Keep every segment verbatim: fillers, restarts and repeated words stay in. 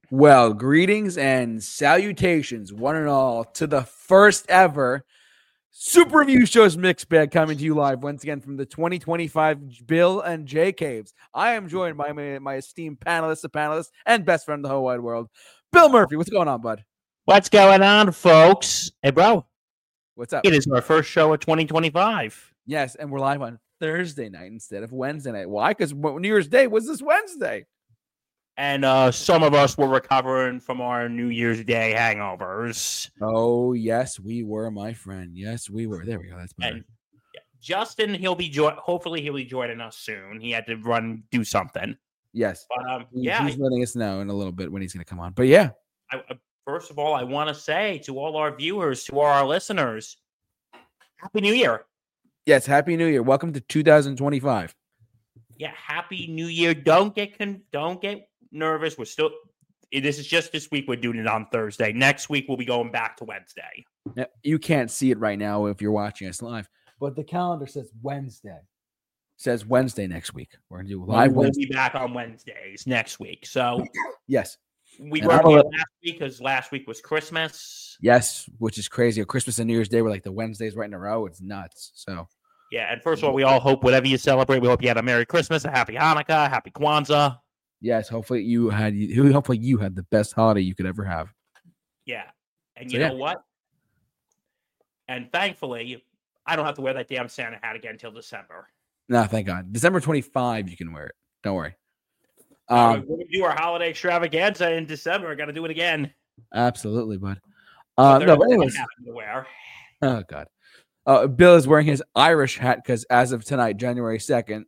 Well, greetings and salutations, one and all, to the first ever Super Review Show's Mixed Bag, coming to you live once again from the twenty twenty-five Bill and Jay Caves. I am joined by my, my esteemed panelists, the panelists, and best friend of the whole wide world, Bill Murphy. What's going on, bud? What's going on, folks? Hey, bro. What's up? It is our first show of twenty twenty-five. Yes, and we're live on Thursday night instead of Wednesday night. Why? Because New Year's Day was this Wednesday. And uh, some of us were recovering from our New Year's Day hangovers. Oh, yes, we were, my friend. Yes, we were. There we go. That's better. And yeah, Justin, he'll be jo- hopefully he'll be joining us soon. He had to run, do something. Yes. But, um, He- yeah. He's letting us know in a little bit when he's going to come on. But yeah. I, uh, first of all, I want to say to all our viewers, to all our listeners, Happy New Year. Yes, Happy New Year. Welcome to two thousand twenty-five. Yeah, Happy New Year. Don't get con- don't get nervous. We're still. This is just this week. We're doing it on Thursday. Next week we'll be going back to Wednesday. Now, you can't see it right now if you're watching us live, but the calendar says Wednesday. It says Wednesday next week. We're gonna do live. We'll Wednesday. be back on Wednesdays next week. So Yes, we And weren't I'll here let- last week because last week was Christmas. yes, which is crazy. Christmas and New Year's Day were like the Wednesdays right in a row. It's nuts. So Yeah, and first of all, we all hope whatever you celebrate, we hope you had a Merry Christmas, a Happy Hanukkah, Happy Kwanzaa. yes, hopefully you had hopefully you had the best holiday you could ever have. Yeah, and So, you yeah. know what? And thankfully, I don't have to wear that damn Santa hat again until December. No, thank God. December twenty-fifth, you can wear it. Don't worry. Um, Um, We're going to do our holiday extravaganza in December. I got to do it again. absolutely, bud. Uh, There's no, but one anyways. hat to wear. Oh God. Uh, Bill is wearing his Irish hat because as of tonight, January second,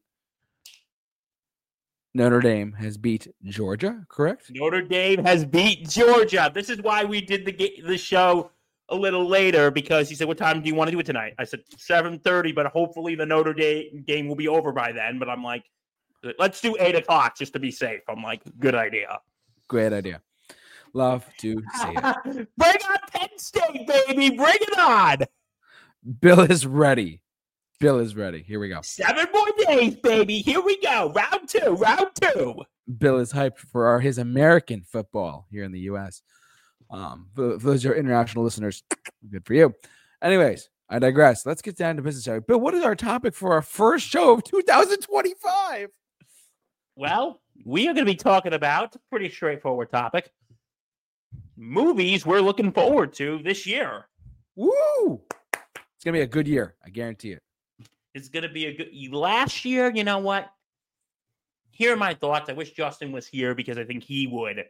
Notre Dame has beat Georgia, correct? Notre Dame has beat Georgia. This is why we did the ga- the show a little later, because he said, "What time do you want to do it tonight?" I said seven thirty, but hopefully the Notre Dame game will be over by then. But I'm like, let's do eight o'clock just to be safe. I'm like, good idea. Great idea. Love to see it. Bring on Penn State, baby. Bring it on. Bill is ready. Bill is ready. Here we go. Seven more days, baby. Here we go. Round two. Round two. Bill is hyped for our, his American football here in the U S. Um, for, for those of our international listeners, good for you. Anyways, I digress. Let's get down to business here. Bill, what is our topic for our first show of two thousand twenty-five? Well, we are going to be talking about a pretty straightforward topic. Movies we're looking forward to this year. Woo! It's gonna be a good year. I guarantee it. It's going to be a good. Last year, you know what? Here are my thoughts. I wish Justin was here because I think he would.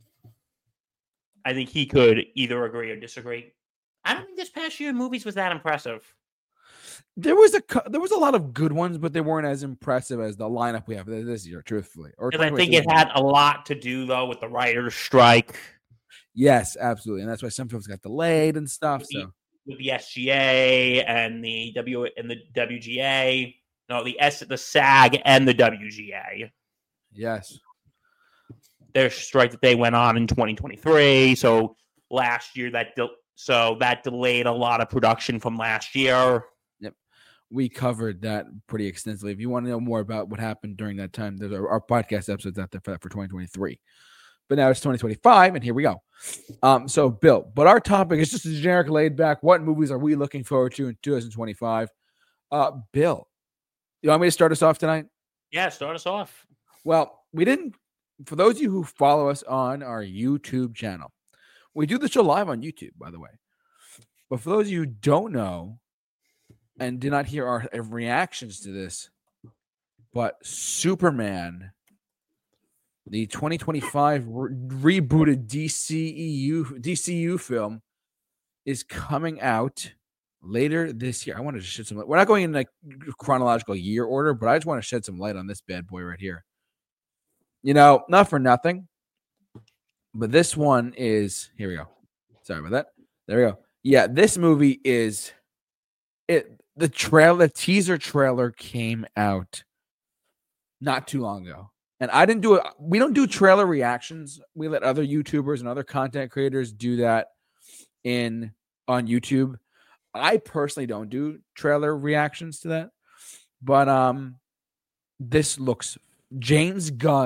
I think he could either agree or disagree. I don't think this past year movies was that impressive. There was a cou- there was a lot of good ones, but they weren't as impressive as the lineup we have this year, truthfully. Or Because I think twenty twenty-three. it had a lot to do though with the writers' strike, Yes, absolutely, and that's why some films got delayed and stuff. So with the S G A and the W and the W G A. No, the S, the SAG and the W G A. yes, Their strike that they went on in twenty twenty-three. So last year that de- so that delayed a lot of production from last year. we covered that pretty extensively. If you want to know more about what happened during that time, there's our, our podcast episodes out there for, for twenty twenty-three. But now it's twenty twenty-five, and here we go. Um, so, Bill, but our topic is just a generic laid back. What movies are we looking forward to in two thousand twenty-five? Uh, Bill, you want me to start us off tonight? Yeah, start us off. Well, we didn't. For those of you who follow us on our YouTube channel, we do the show live on YouTube, by the way. But for those of you who don't know and did not hear our reactions to this, but Superman, the twenty twenty-five re- rebooted D C E U D C U film, is coming out later this year. I want to shed some light. We're not going in like chronological year order, but I just want to shed some light on this bad boy right here. You know, not for nothing, but this one is, here we go. Sorry about that. There we go. Yeah, this movie is it. The trailer, the teaser trailer came out not too long ago. And I didn't do it. We don't do trailer reactions. We let other YouTubers and other content creators do that in on YouTube. I personally don't do trailer reactions to that. But um, this looks James Gunn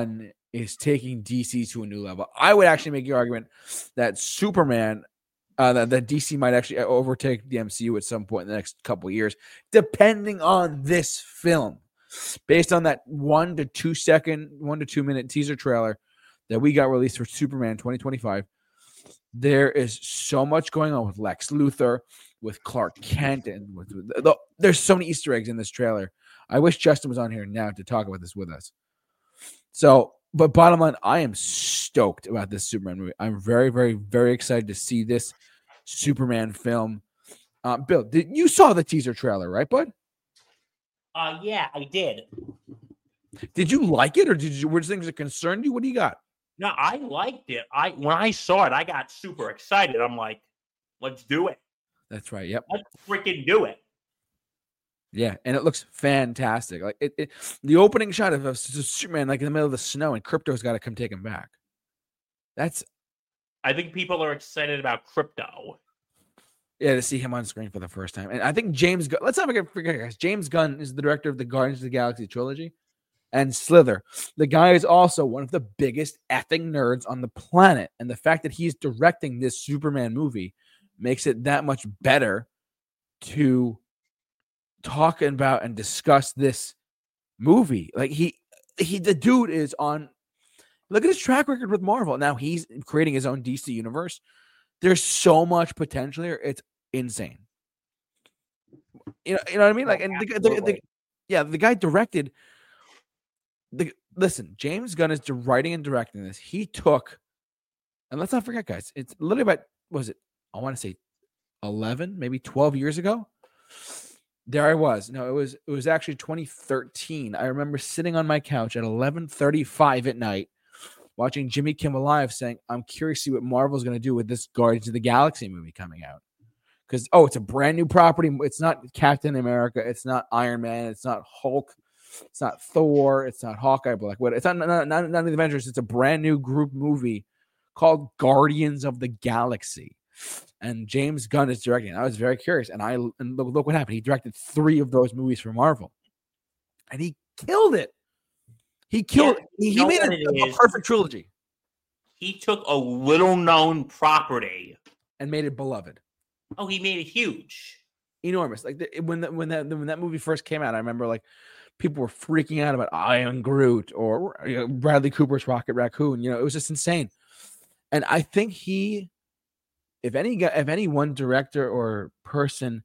is taking D C to a new level. I would actually make the argument that Superman, uh, that, that D C might actually overtake the M C U at some point in the next couple of years, depending on this film. Based on that one to two second, one to two minute teaser trailer that we got released for Superman twenty twenty-five, there is so much going on with Lex Luthor, with Clark Kent, and with, with the, there's so many Easter eggs in this trailer. I wish Justin was on here now to talk about this with us. So, but bottom line, I am stoked about this Superman movie. I'm very, very, very excited to see this Superman film. Uh, Bill, did, you saw the teaser trailer, right, bud? Uh, yeah, I did. Did you like it, or did you? Were things that concerned you? What do you got? No, I liked it. I when I saw it, I got super excited. I'm like, let's do it. That's right. Yep. Let's freaking do it. Yeah, and it looks fantastic. Like it, it the opening shot of, of Superman, like in the middle of the snow, and Krypto's got to come take him back. That's. I think people are excited about Krypto. Yeah, to see him on screen for the first time, and I think James. Gunn, let's not forget, guys. James Gunn is the director of the Guardians of the Galaxy trilogy, and Slither. The guy is also one of the biggest effing nerds on the planet, and the fact that he's directing this Superman movie makes it that much better to talk about and discuss this movie. Like he, he, the dude is on. Look at his track record with Marvel. Now he's creating his own D C universe. There's so much potential here. It's insane. You know, you know what I mean? Like, and the, the, the, yeah, the guy directed. The listen, James Gunn is writing and directing this. He took, and let's not forget, guys. It's literally about what was it? I want to say eleven, maybe twelve years ago. There I was. No, it was it was actually twenty thirteen. I remember sitting on my couch at eleven thirty-five at night, watching Jimmy Kimmel Live, saying, "I'm curious to see what Marvel's going to do with this Guardians of the Galaxy movie coming out." Because oh, it's a brand new property. It's not Captain America. It's not Iron Man. It's not Hulk. It's not Thor. It's not Hawkeye. Black Widow. It's not not, not, not the Avengers. It's a brand new group movie called Guardians of the Galaxy. And James Gunn is directing. I was very curious, and I and look, look what happened. He directed three of those movies for Marvel, and he killed it. He killed. Yeah, he, he made a, a perfect trilogy. He took a little-known property and made it beloved. Oh, he made it huge, enormous. Like the, when that when that when that movie first came out, I remember like people were freaking out about Iron Groot or you know, Bradley Cooper's Rocket Raccoon. You know, it was just insane. And I think he. If any if any one director or person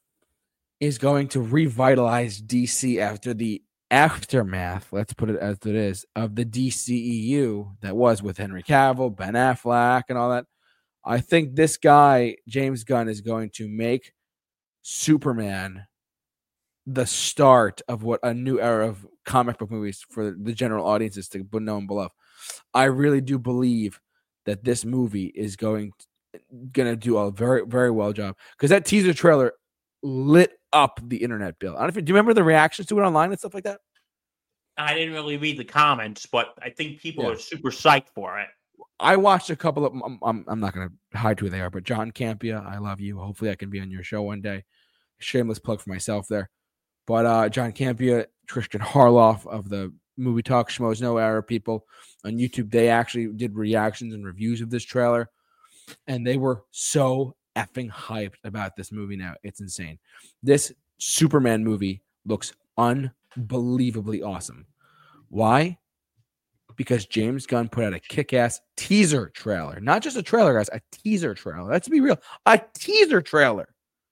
is going to revitalize D C after the aftermath, let's put it as it is, of the D C E U that was with Henry Cavill, Ben Affleck, and all that, I think this guy, James Gunn, is going to make Superman the start of what a new era of comic book movies for the general audiences to know and below. I really do believe that this movie is going to gonna do a very very well job because that teaser trailer lit up the internet. Bill, I don't know if you, do you remember the reactions to it online and stuff like that? I didn't really read the comments, but I think people yeah. are super psyched for it. I watched a couple of I'm, I'm, I'm not gonna hide who they are, but John Campea, I love you. Hopefully I can be on your show one day. Shameless plug for myself there. But uh John Campea, Tristan Harloff of the Movie Talk Schmoes No Era people on YouTube, they actually did reactions and reviews of this trailer. And they were so effing hyped about this movie now. It's insane. This Superman movie looks unbelievably awesome. Why? Because James Gunn put out a kick-ass teaser trailer. Not just a trailer, guys. A teaser trailer. Let's be real. A teaser trailer.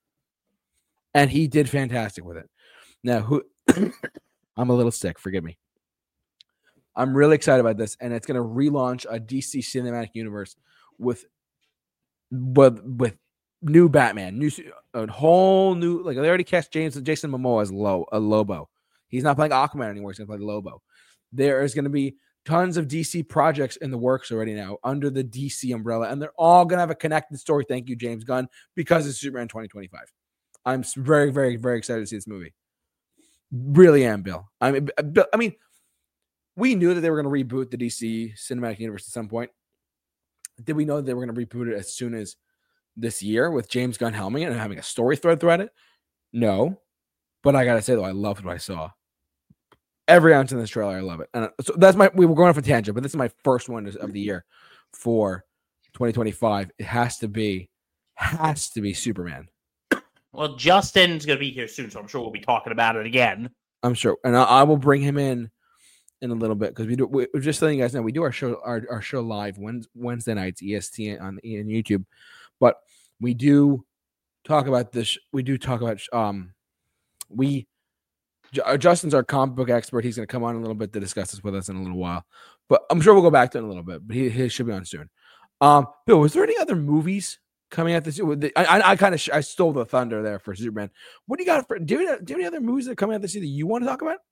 And he did fantastic with it. Now, who? I'm a little sick. Forgive me. I'm really excited about this. And it's going to relaunch a D C cinematic universe with With with new Batman, new a whole new like they already cast James Jason Momoa as Lo, a Lobo. He's not playing Aquaman anymore. He's gonna play Lobo. There is gonna be tons of D C projects in the works already now under the D C umbrella, and they're all gonna have a connected story. Thank you, James Gunn, because it's Superman twenty twenty-five. I'm very, very, very excited to see this movie. Really am, Bill. I mean, I mean, we knew that they were gonna reboot the D C cinematic universe at some point. Did we know that they were going to reboot it as soon as this year with James Gunn helming it and having a story thread throughout it? No. But I got to say, though, I loved what I saw. every ounce in this trailer. I love it. And so that's my. We were going off a tangent, but this is my first one of the year for twenty twenty-five. It has to be, has to be Superman. Well, Justin's gonna be here soon, so I'm sure we'll be talking about it again. I'm sure, and I, I will bring him in in a little bit because we do. We, we're just letting you guys know we do our show our, our show live Wednesday nights E S T N on, on YouTube, but we do talk about this. We do talk about um we. Justin's our comic book expert. He's going to come on a little bit to discuss this with us in a little while, but I'm sure we'll go back to it in a little bit. But he, he should be on soon. Um, Bill, was there any other movies coming out this year? I, I, I kind of sh- I stole the thunder there for Superman. What do you got for? Do you, do you have any other movies that are coming out this year that you want to talk about?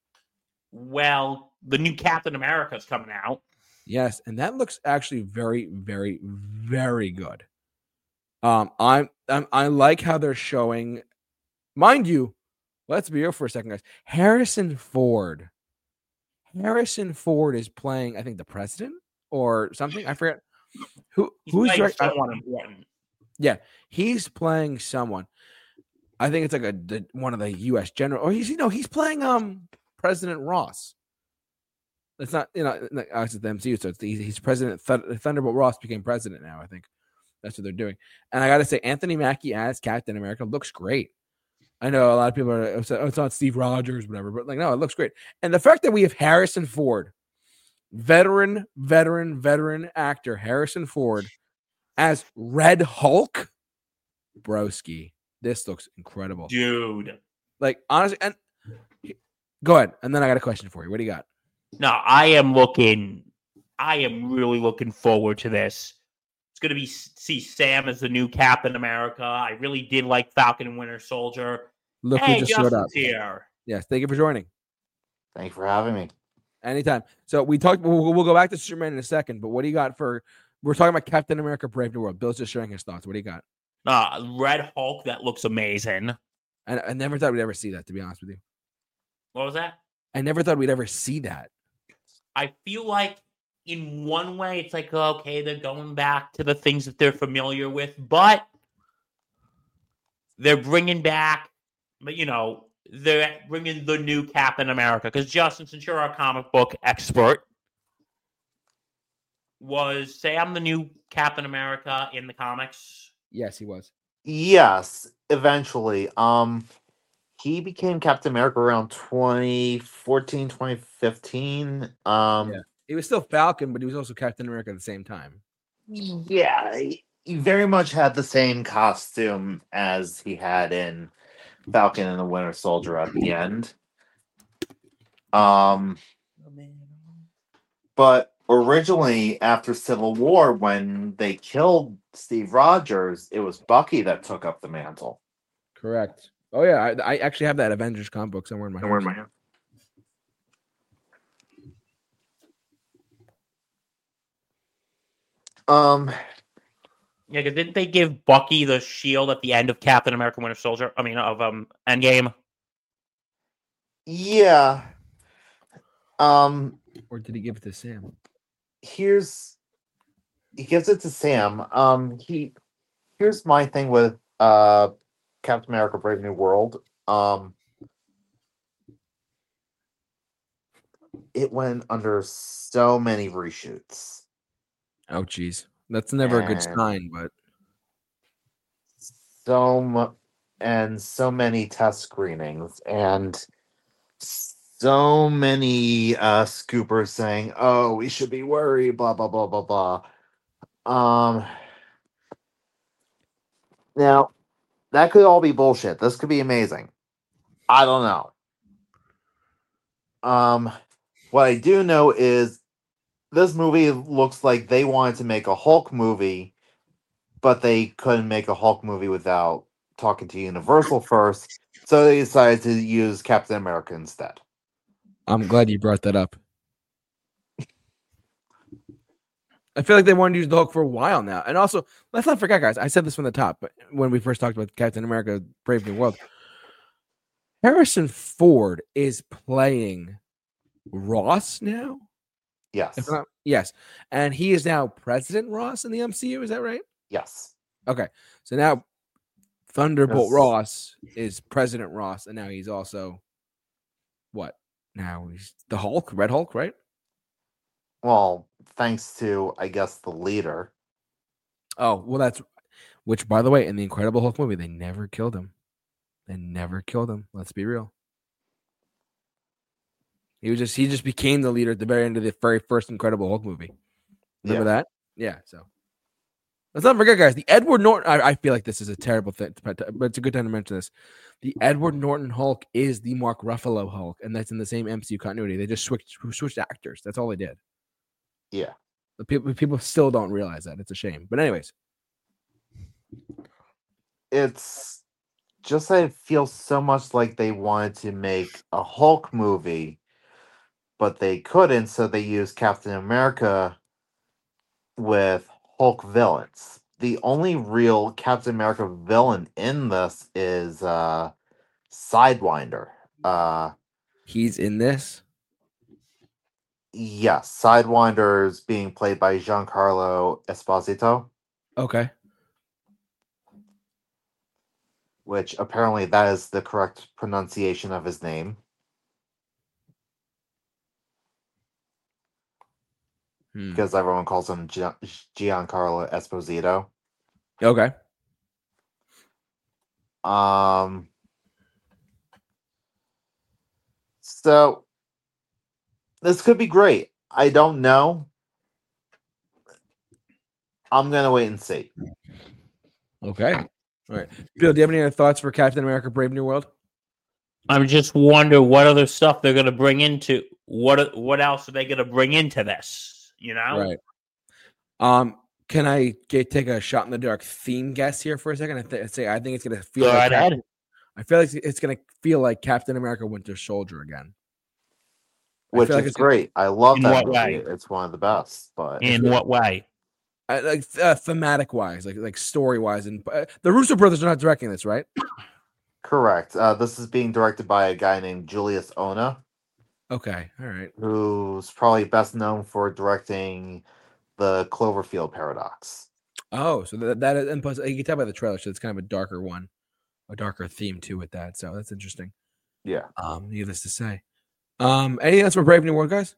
Well, the new Captain America is coming out. Yes, and that looks actually very, very, very good. Um, I'm, I'm I like how they're showing, mind you. Let's be real for a second, guys. Harrison Ford. Harrison Ford is playing, I think, the president or something. I forget who. He's who's playing direct- someone important. Yeah, he's playing someone. I think it's like a the, one of the U S general. Or he's you know he's playing um President Ross. It's not you know it's the M C U, so it's the, he's president. Th- Thunderbolt Ross became president now. I think that's what they're doing. And I got to say, Anthony Mackie as Captain America looks great. I know a lot of people are upset, oh, it's not Steve Rogers, whatever, but like, no, it looks great. And the fact that we have Harrison Ford, veteran, veteran, veteran actor Harrison Ford as Red Hulk, broski, this looks incredible. Dude. Like, honestly, and go ahead. And then I got a question for you. What do you got? No, I am looking, I am really looking forward to this. It's going to be see Sam as the new Captain America. I really did like Falcon and Winter Soldier. Look hey, who just Justin's showed up. Here. Yes, thank you for joining. Thank you for having me. Anytime. So we talked. We'll, we'll go back to Superman in a second. But what do you got for? We're talking about Captain America: Brave New World. Bill's just sharing his thoughts. What do you got? Uh, Red Hulk. That looks amazing. I, I never thought we'd ever see that. To be honest with you, what was that? I never thought we'd ever see that. I feel like, in one way, it's like okay, they're going back to the things that they're familiar with, but they're bringing back, but you know. They're bringing the new Captain America because Justin, since you're our comic book expert, was Sam the new Captain America in the comics? Yes, he was. Yes, eventually. Um, he became Captain America around twenty fourteen, twenty fifteen. Um, yeah. He was still Falcon, but he was also Captain America at the same time. Yeah, he, he very much had the same costume as he had in Falcon and the Winter Soldier at the end. Um, but originally, after Civil War, when they killed Steve Rogers, it was Bucky that took up the mantle. Correct. Oh yeah, I, I actually have that Avengers comic book somewhere in my somewhere in my house. Um. Yeah, because didn't they give Bucky the shield at the end of Captain America: Winter Soldier? I mean, of um Endgame. Yeah. Um. Or did he give it to Sam? Here's he gives it to Sam. Um. He here's my thing with uh Captain America: Brave New World. Um. It went under so many reshoots. Oh, geez. That's never and a good sign, but so mu- and so many test screenings and so many uh scoopers saying, "Oh, we should be worried." Blah blah blah blah blah. Um. Now, that could all be bullshit. This could be amazing. I don't know. Um, what I do know is this movie looks like they wanted to make a Hulk movie, but they couldn't make a Hulk movie without talking to Universal first, so they decided to use Captain America instead. I'm glad you brought that up. I feel like they wanted to use the Hulk for a while now. And also, let's not forget, guys, I said this from the top, but when we first talked about Captain America: Brave New World, Harrison Ford is playing Ross now. Yes. Not, yes. And he is now President Ross in the M C U. Is that right? Yes. Okay. So now Thunderbolt yes. Ross is President Ross, and now he's also what? now he's the Hulk, Red Hulk, right? Well, thanks to I guess the leader. Oh, well, that's which, by the way, in the Incredible Hulk movie, they never killed him. They never killed him. Let's be real. He was just he just became the leader at the very end of the very first Incredible Hulk movie. Remember Yeah. that? Yeah. So let's not forget, guys. The Edward Norton. I, I feel like this is a terrible thing, but it's a good time to mention this. The Edward Norton Hulk is the Mark Ruffalo Hulk, and that's in the same M C U continuity. They just switched switched actors. That's all they did. Yeah. The people people still don't realize that. It's a shame. But anyways, It's just that it feels so much like they wanted to make a Hulk movie, but they couldn't, so they used Captain America with Hulk villains. The only real Captain America villain in this is uh Sidewinder. Uh he's in this. yes, Sidewinder is being played by Giancarlo Esposito, Okay. which apparently that is the correct pronunciation of his name. Hmm. Because everyone calls him Gian- Giancarlo Esposito. Okay. Um. So this could be great. I don't know. I'm gonna wait and see. Okay. All right. Bill, do you have any other thoughts for Captain America: Brave New World? I'm just wonder what other stuff they're going to bring into what what else are they going to bring into this? You know, Right. Um, can I get, take a shot in the dark theme guess here for a second? I th- say I think it's gonna feel Go like right ahead. Captain, I feel like it's gonna feel like Captain America: Winter Soldier again. I Which feel like is it's gonna- great. I love In that what movie. way? It's one of the best. But In what way? I, like uh, thematic wise, like like story wise, and uh, the Russo brothers are not directing this, right? correct. Uh, this is being directed by a guy named Julius Ona, Okay, all right. who's probably best known for directing the Cloverfield Paradox. Oh, so that that is, and plus you can tell by the trailer, so it's kind of a darker one, a darker theme too with that. So that's interesting. Yeah. Um, needless to say. Um, anything else for Brave New World, guys?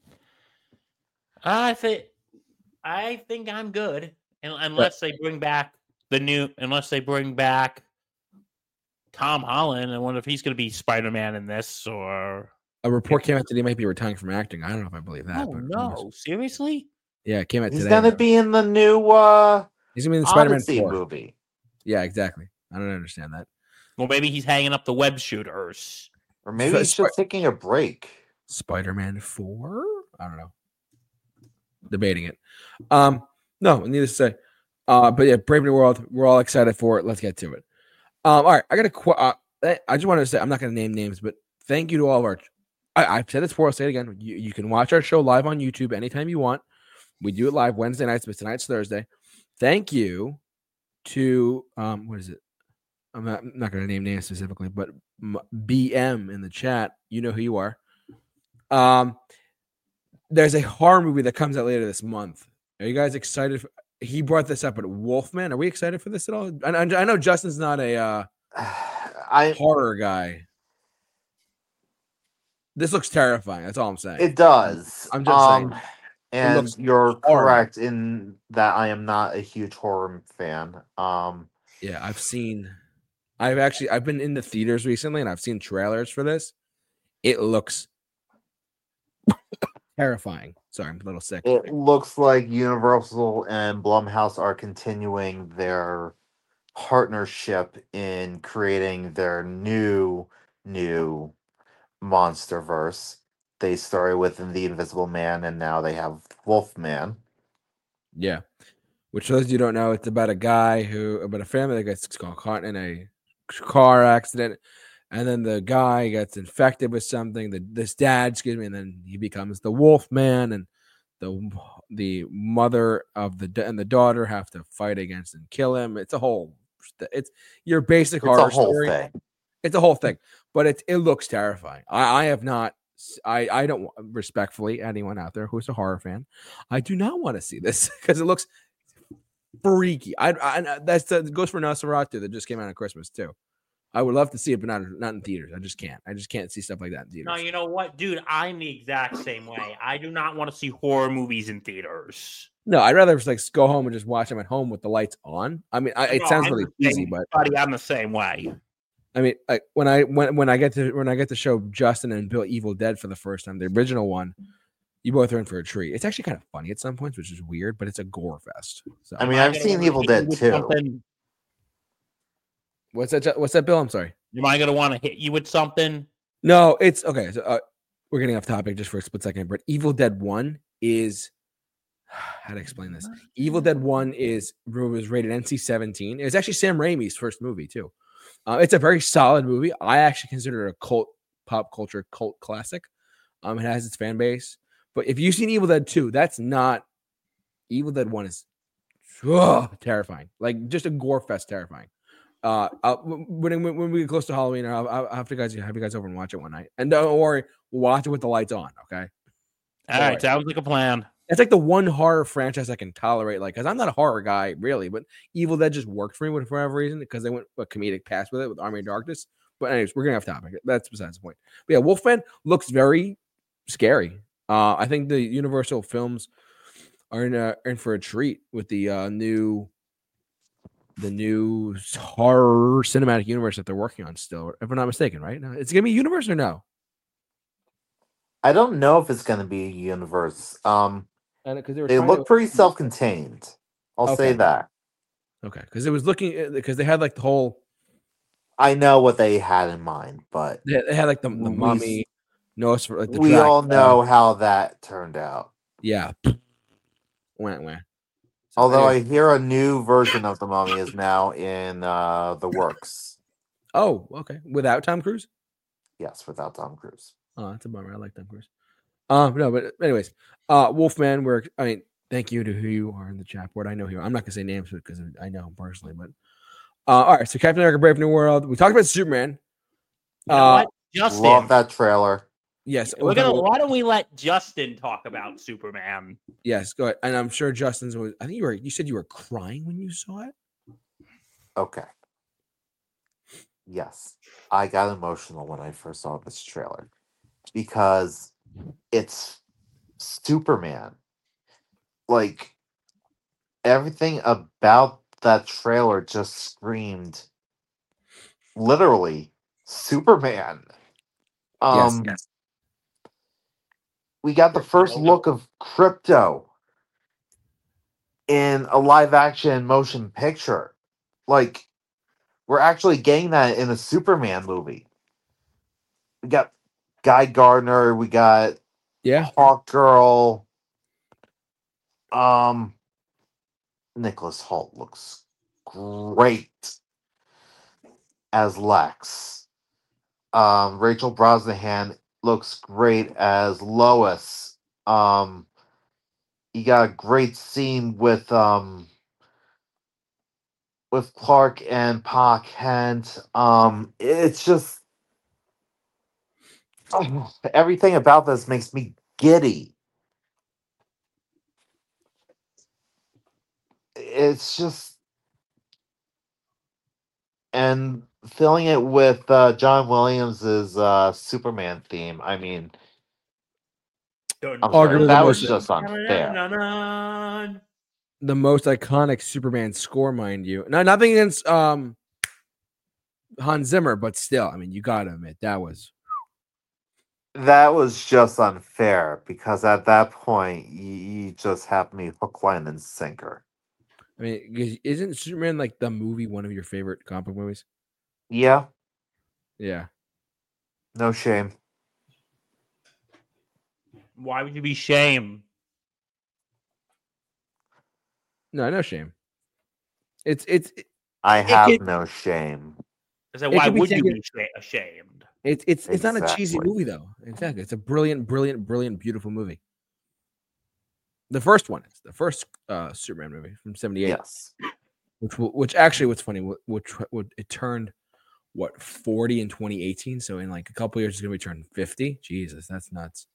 I think I think I'm good, and unless they bring back the new, unless they bring back Tom Holland. I wonder if he's going to be Spider-Man in this, or A report came out that he might be retiring from acting. I don't know if I believe that. oh but who no, knows? seriously? Yeah, it came out He's today. gonna be in the new uh He's gonna be in the Spider-Man Odyssey four. movie. Yeah, exactly. I don't understand that. Well, maybe he's hanging up the web shooters. Or maybe Sp- he's just taking a break. Spider-Man four? I don't know. Debating it. Um, no, needless to say. Uh, but yeah, Brave New World. We're all excited for it. Let's get to it. Um, all right, I got a. Qu- uh, I just wanted to say I'm not going to name names, but thank you to all of our. I, I've said this before. I'll say it again. You, you can watch our show live on YouTube anytime you want. We do it live Wednesday nights, but tonight's Thursday. Thank you to um, what is it? I'm not, I'm not going to name names specifically, but B M in the chat. You know who you are. Um, there's a horror movie that comes out later this month. Are you guys excited? For, he brought this up, but Wolfman. Are we excited for this at all? I, I, I know Justin's not a uh, I horror guy. This looks terrifying. That's all I'm saying. it does. I'm just um, saying. And looks you're horrible. correct in that I am not a huge horror fan. Um, Yeah, I've seen. I've actually I've been in the theaters recently, and I've seen trailers for this. It looks terrifying. Sorry, I'm a little sick. it looks like Universal and Blumhouse are continuing their partnership in creating their new new monsterverse. They started with The Invisible Man, and now they have Wolfman. Yeah. Which those of you who don't know, it's about a guy who, about a family that gets caught in a car accident, and then the guy gets infected with something. The this dad, excuse me, and then he becomes the Wolf Man, and the the mother of the and the daughter have to fight against and kill him. It's a whole, it's your basic It's horror a whole story. thing. It's a whole thing, but it it looks terrifying. I, I have not. I, I don't respectfully anyone out there who's a horror fan. I do not want to see this because it looks freaky. I, I that's that goes for Nosferatu that just came out on Christmas too. I would love to see it, but not not in theaters. I just can't. I just can't see stuff like that in theaters. No, you know what, dude? I'm the exact same way. I do not want to see horror movies in theaters. No, I'd rather just like go home and just watch them at home with the lights on. I mean, I, it No, sounds I'm really the easy, same- but buddy, I'm the same way. I mean, I, when I when when I get to when I get to show Justin and Bill Evil Dead for the first time, the original one, you both are in for a treat. It's actually kind of funny at some points, which is weird, but it's a gore fest. So, I mean, Am I I've gonna seen wanna Evil hit Dead you with too. something? what's that? Ju- What's that, Bill? I'm sorry. Am I gonna want to hit you with something? No, it's okay. So uh, we're getting off topic just for a split second, but Evil Dead One is how to explain this. Evil Dead One is was rated N C seventeen. It's actually Sam Raimi's first movie too. Uh, it's a very solid movie. I actually consider it a cult pop culture cult classic. Um, it has its fan base, but if you've seen Evil Dead Two, that's not Evil Dead One is oh, terrifying, like just a gore fest, terrifying. Uh, I'll, when, when when we get close to Halloween, I'll, I'll have to guys have you guys over and watch it one night. And don't worry, we'll watch it with the lights on. Okay. All right, sounds like a plan. It's like the one horror franchise I can tolerate, like, because I'm not a horror guy, really, but Evil Dead just worked for me for whatever reason because they went a comedic pass with it with Army of Darkness. But anyways, we're gonna have topic. That's besides the point. But yeah, Wolfman looks very scary. Uh, I think the Universal films are in, a, in for a treat with the uh, new, the new horror cinematic universe that they're working on still, if I'm not mistaken, right? No, it's gonna be a universe or no? I don't know if it's going to be a universe. Um, And because they were they trying look to- pretty self-contained. I'll Okay. say that. Okay, because it was looking because they had like the whole I know what they had in mind, but they, they had like the, the We- mummy, Nos, like the we Dracula. all know how that turned out. Yeah. Went went. So Although anyway. I hear a new version of the Mummy is now in uh, the works. Oh, okay. Without Tom Cruise? Yes, without Tom Cruise. Oh, that's a bummer. I like Tom Cruise. Um, no, but anyways, uh, Wolfman. We're I mean, thank you to who you are in the chat board. I know who. I'm not gonna say names because I know him personally, but uh, all right. So Captain America: Brave New World. We talked about Superman. You know Uh, what? Justin, Love that trailer. yes. we're we'll gonna. talk about- Why don't we let Justin talk about Superman? yes, go ahead. And I'm sure Justin's was. I think you were. You said you were crying when you saw it. Okay. Yes, I got emotional when I first saw this trailer because it's Superman. Like, everything about that trailer just screamed literally Superman. Um, yes. we got the first look of Crypto in a live action motion picture. Like, we're actually getting that in a Superman movie. We got Guy Gardner, we got Yeah. Hawk Girl. Um, Nicholas Hoult looks great as Lex. Um, Rachel Brosnahan looks great as Lois. Um, you got a great scene with um with Clark and Pa Kent. Um, it's just oh, everything about this makes me giddy. It's just and filling it with uh, John Williams's uh, Superman theme. I mean, I'm Arguably sorry, the that was most- just unfair. Dun-dun-dun-dun. The most iconic Superman score, mind you. Now, nothing against um Hans Zimmer, but still, I mean, you gotta admit that was That was just unfair because at that point, you, you just have me hook, line, and sinker. I mean, 'cause isn't Superman like the movie one of your favorite comic book movies? Yeah, Yeah. no shame. Why would you be shamed? No, no shame. It's it's I have could- no shame. I said, It why could be would you taken- be sha- ashamed? it's it's it's not a cheesy Exactly. movie though. Exactly. It's a brilliant, brilliant, brilliant, beautiful movie. The first one is the first uh Superman movie from seventy-eight. Yes. Which w- which actually what's funny, wh- which would it turned what forty in twenty eighteen. So in like a couple years it's gonna be turning fifty. Jesus, that's nuts.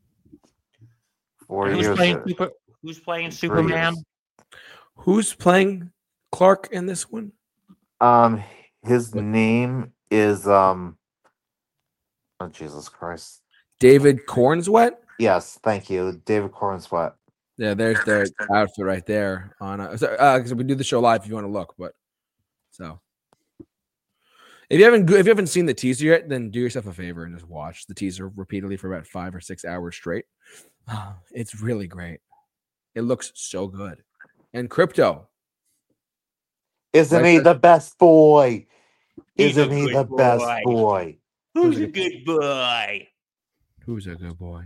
Four Who's years. playing, ago. Super, who's playing Three Superman? years. Who's playing Clark in this one? Um, his name is um. Oh Jesus Christ! David Cornswet. Yes, thank you, David Cornsweet. Yeah, there's the outfit right there. On uh, so, uh, 'cause we do the show live if you want to look, but so if you haven't if you haven't seen the teaser yet, then do yourself a favor and just watch the teaser repeatedly for about five or six hours straight. It's really great. It looks so good. And Crypto. Isn't Right, he Chris? the best boy? He's a Isn't he good the best boy. boy? Who's Who's a a- good boy? Who's a good boy?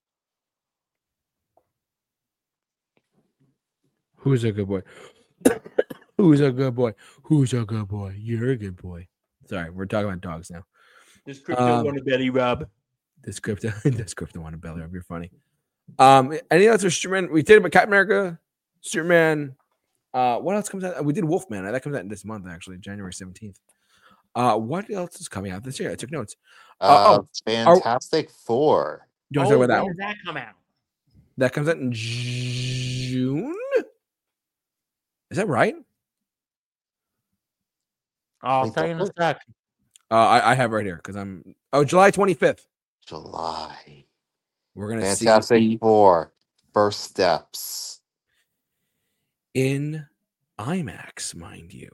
Who's a good boy? Who's a good boy? Who's a good boy? You're a good boy. Sorry, we're talking about dogs now. Does Crypto Um, want a belly rub? This crypto, this crypto want a belly rub. You're funny. Um, any other Superman? We did about Captain America, Superman. Uh, what else comes out? We did Wolfman. That comes out this month, actually, January seventeenth. Uh, what else is coming out this year? I took notes. Uh, Uh, oh, Fantastic Four. do you want to Oh, talk about that when one? does that come out? That comes out in June. Is that right? I'll Think tell you in a that's sec. Uh, I, I have right here because I'm. Oh, July twenty-fifth. July. We're gonna Fantastic see Four. First steps. in IMAX, mind you.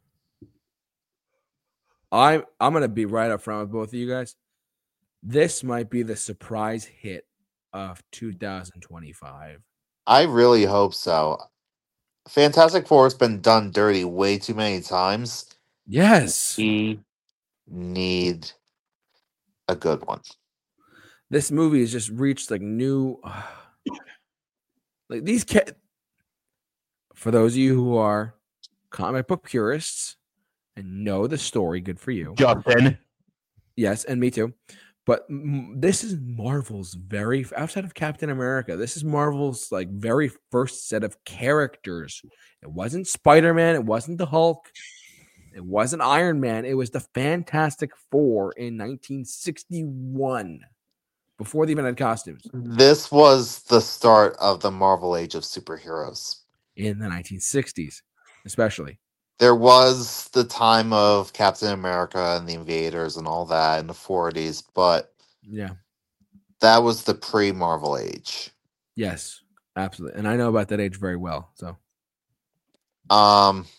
I'm I'm gonna be right up front with both of you guys. This might be the surprise hit of two thousand twenty-five. I really hope so. Fantastic Four has been done dirty way too many times. Yes, We need a good one. this movie has just reached like new, like these. Ca- For those of you who are comic book purists and know the story, good for you. Justin. Yes, and me too. But m- this is Marvel's very outside of Captain America. This is Marvel's like very first set of characters. It wasn't Spider-Man, it wasn't the Hulk, it wasn't Iron Man. It was the Fantastic Four in nineteen sixty-one, before they even had costumes. This was the start of the Marvel Age of Superheroes. In the nineteen sixties, especially. There was the time of Captain America and the Invaders and all that in the forties, but Yeah. that was the pre-Marvel Age. Yes, absolutely. And I know about that age very well. So Um,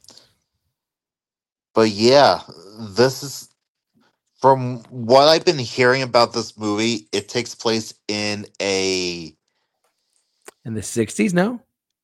but yeah, this is from what I've been hearing about this movie. It takes place in a in the sixties now?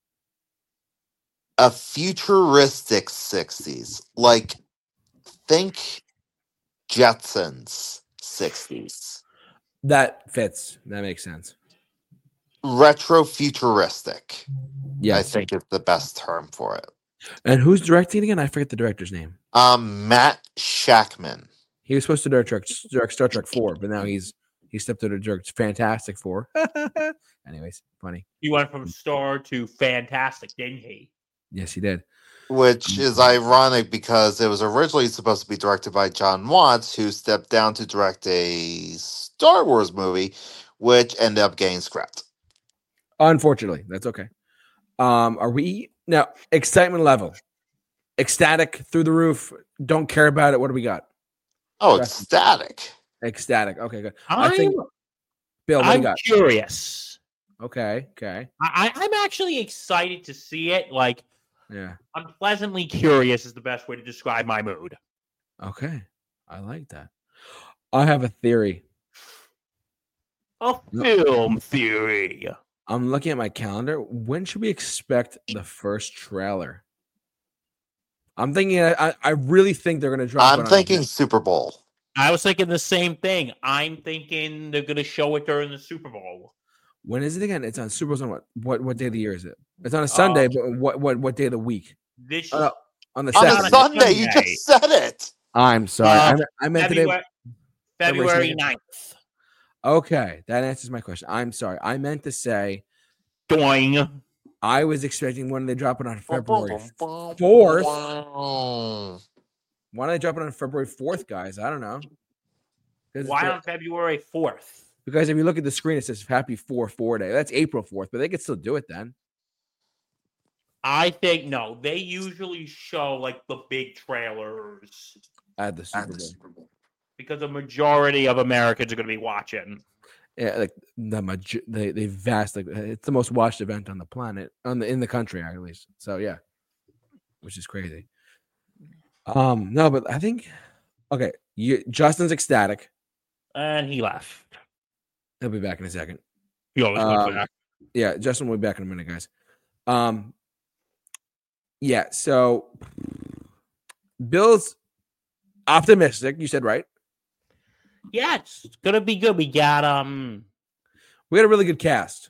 a futuristic sixties, like think Jetsons sixties, That fits. That makes sense. retro futuristic. Yes. I think is the best term for it. And who's directing again? I forget the director's name. Um, Matt Shackman. He was supposed to direct, direct Star Trek four, but now he's he stepped to direct Fantastic Four. Anyways, funny. He went from star to fantastic, didn't he? Yes, he did. Which is ironic because it was originally supposed to be directed by John Watts, who stepped down to direct a Star Wars movie, which ended up getting scrapped. Unfortunately, that's okay. Um, are we now excitement level? Ecstatic through the roof. Don't care about it. What do we got? Oh, it's static. Ecstatic. Okay, good. I'm, I think Bill, what do you I'm got? curious. Okay, okay. I, I- I'm actually excited to see it. Like, Yeah. I'm pleasantly curious is the best way to describe my mood. Okay. I like that. I have a theory. A film theory. I'm looking at my calendar. When should we expect the first trailer? I'm thinking. I, I really think they're going to drop. it I'm on thinking Netflix. Super Bowl. I was thinking the same thing. I'm thinking they're going to show it during the Super Bowl. When is it again? It's on Super Bowl's on what? What what day of the year is it? It's on a Sunday, Uh, but what what what day of the week? This Uh, on the On second. a Sunday, you Sunday. just said it. I'm sorry. Uh, I, meant- I meant today. February, February February ninth. Okay, that answers my question. I'm sorry. I meant to say Doing. I was expecting when they drop it on February Fourth. fourth. Why don't they drop it on February fourth, guys? I don't know. 'Cause Why it's- on February fourth? Because if you look at the screen, it says Happy four four Day. That's April fourth, but they could still do it then. I think no. They usually show like the big trailers At the Super Bowl. because a majority of Americans are going to be watching. Yeah, like the maj- they they vast like it's the most watched event on the planet on the in the country at least. So yeah, which is crazy. Um, no, but I think okay. You, Justin's ecstatic. And he left. He'll be back in a second. He always Um, comes back. Yeah, Justin will be back in a minute, guys. Um, yeah. So Bill's optimistic. You said right. Yeah, it's gonna be good. We got um, We had a really good cast.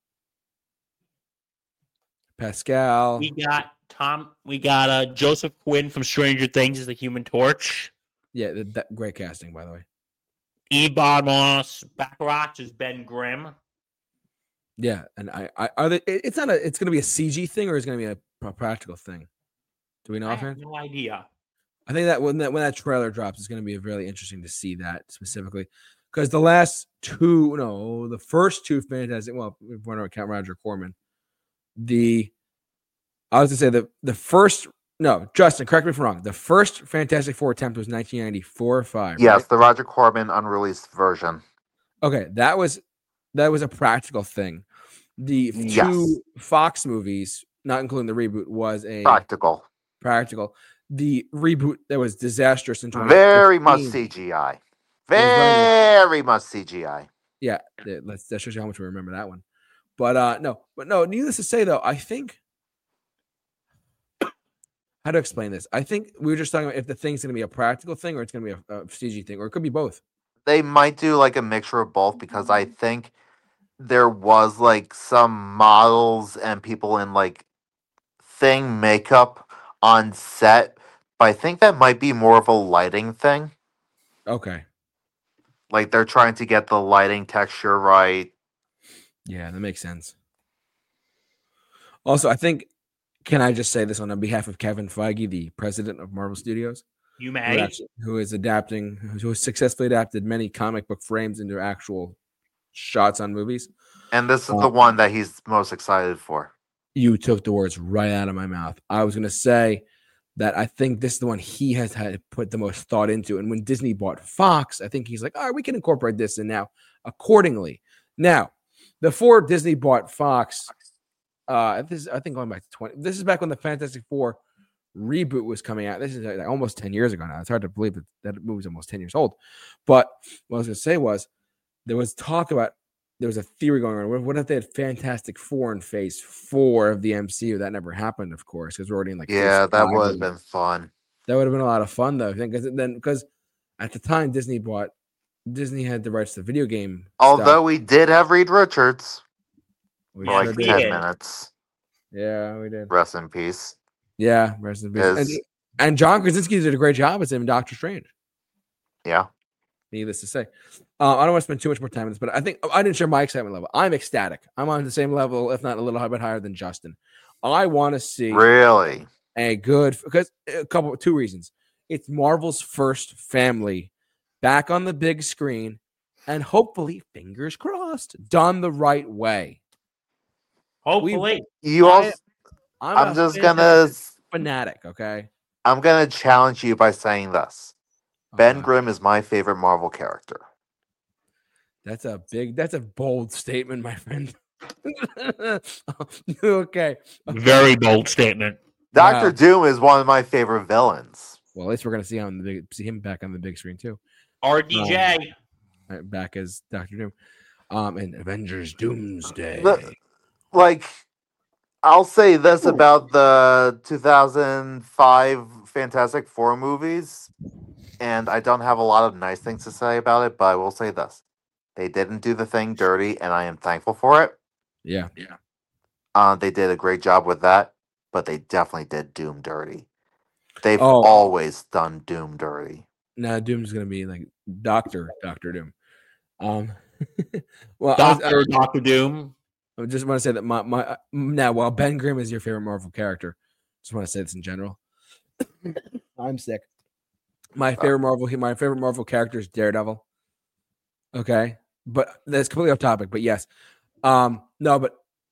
Pascal. we got Tom. We got uh Joseph Quinn from Stranger Things as the Human Torch. Yeah, that, that, great casting, by the way. Ebon Moss Baccarat is Ben Grimm. Yeah, and I, I are they? it- It's not a. It's going to be a C G thing, or it's going to be a, a practical thing. Do we know? I have offhand? no idea. I think that when that when that trailer drops, it's going to be really interesting to see that specifically, because the last two, no, the first two Fantastic. Well, if we want to count Roger Corman, the I was going to say the the first. No, Justin, correct me if I'm wrong. The first Fantastic Four attempt was nineteen ninety-four or five. Yes, right? the Roger Corman unreleased version. Okay, that was that was a practical thing. The Yes. two Fox movies, not including the reboot, was a Practical. practical. The reboot that was disastrous in twenty Very much fifteen. C G I. was very Very much C G I. Yeah, that, let's, that shows you how much we remember that one. But uh no, but no, needless to say though, I think how to explain this. I think we were just talking about if the thing's going to be a practical thing or it's going to be a, a C G thing, or it could be both. They might do like a mixture of both because I think there was like some models and people in like thing makeup on set, but I think that might be more of a lighting thing. Okay. Like they're trying to get the lighting texture right. Yeah, that makes sense. Also, I think, can I just say this on behalf of Kevin Feige, the president of Marvel Studios, You who, may. actually, who is adapting, who has successfully adapted many comic book frames into actual shots on movies. And this is Uh, the one that he's most excited for. You took the words right out of my mouth. I was going to say that I think this is the one he has had to put the most thought into. And when Disney bought Fox, I think he's like, all right, we can incorporate this in now accordingly. Now, before Disney bought Fox, uh, this is, I think going back to twenty, this is back when the Fantastic Four reboot was coming out. This is like almost ten years ago now. It's hard to believe that that movie's almost ten years old. But what I was going to say was there was talk about, there was a theory going on. What if they had Fantastic Four in phase four of the M C U? That never happened, of course, because we're already in like Yeah, phase that five would of have it. been fun. That would have been a lot of fun though. Because then, because at the time Disney bought, Disney had the rights to video game. Although stuff. we did have Reed Richards We for Yeah, like sure we did. ten did. minutes. Yeah, we did. Rest in peace. Yeah, rest in peace. And, Is- and John Krasinski did a great job as him in Doctor Strange. Yeah. Needless to say, uh, I don't want to spend too much more time on this, but I think I didn't share my excitement level. I'm ecstatic. I'm on the same level, if not a little bit higher than Justin. I want to see Really? a good, because a couple, two reasons. It's Marvel's first family back on the big screen, and hopefully, fingers crossed, done the right way. Hopefully. You I- also I'm, I'm a just fan- gonna fanatic. Okay, I'm gonna challenge you by saying this. Ben Okay. Grimm is my favorite Marvel character. That's a big, that's a bold statement, my friend. okay. Very bold statement. Doctor Wow. Doom is one of my favorite villains. Well, at least we're gonna see him on the big, see him back on the big screen too, R D J. uh, back as Doctor Doom, um, in Avengers Doomsday. The- like, I'll say this about the two thousand five Fantastic Four movies, and I don't have a lot of nice things to say about it, but I will say this. They didn't do the thing dirty, and I am thankful for it. Yeah, yeah. Uh, they did a great job with that, but they definitely did Doom dirty. They've Oh. always done Doom dirty. Now Doom's gonna be like Doctor Doctor Doom. Um, well, I, was, Doctor Doctor Doom. I just want to say that my my uh, now while Ben Grimm is your favorite Marvel character, just want to say this in general. I'm sick. My favorite Marvel, my favorite Marvel character is Daredevil. Okay, but that's completely off topic. But yes, um, no, but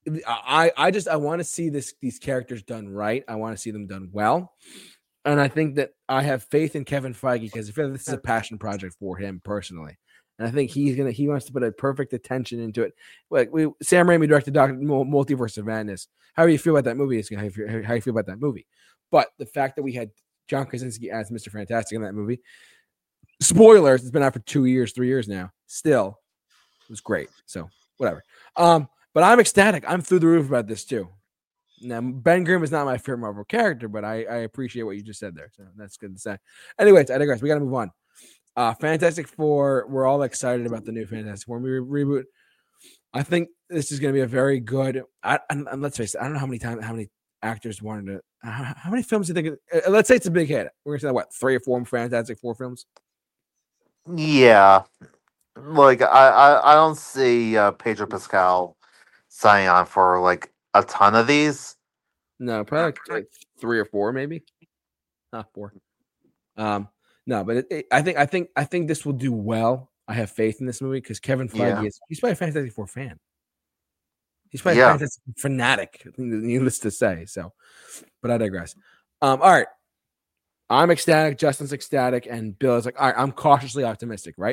I I just I want to see this these characters done right. I want to see them done well. And I think that I have faith in Kevin Feige because I feel like this is a passion project for him personally. And I think he's gonna he wants to put a perfect attention into it. Like we Sam Raimi directed Doctor Multiverse of Madness. How do you feel about that movie? How you feel, how you feel about that movie? But the fact that we had John Krasinski as Mister Fantastic in that movie, spoilers, it's been out for two years, three years now. Still, it was great. So whatever. Um, but I'm ecstatic. I'm through the roof about this too. Now, Ben Grimm is not my favorite Marvel character, but I, I appreciate what you just said there. So that's good to say. Anyways, I digress. We got to move on. Uh, Fantastic Four, we're all excited about the new Fantastic Four re- reboot. I think this is going to be a very good. I, and, and let's face it, I don't know how many times, how many actors wanted to. Uh, how many films do you think? Uh, let's say it's a big hit. We're going to say what, three or four Fantastic Four films? Yeah, like I, I, I don't see uh, Pedro Pascal signing on for like a ton of these. No, probably like, like three or four, maybe. Not four. Um. No, but it, it, I think I think I think this will do well. I have faith in this movie because Kevin Feige Yeah. is he's probably a Fantastic Four fan. He's probably Yeah. a Fantastic Four fanatic, needless to say. So, but I digress. Um, all right. I'm ecstatic, Justin's ecstatic, and Bill is like, all right, I'm cautiously optimistic, right?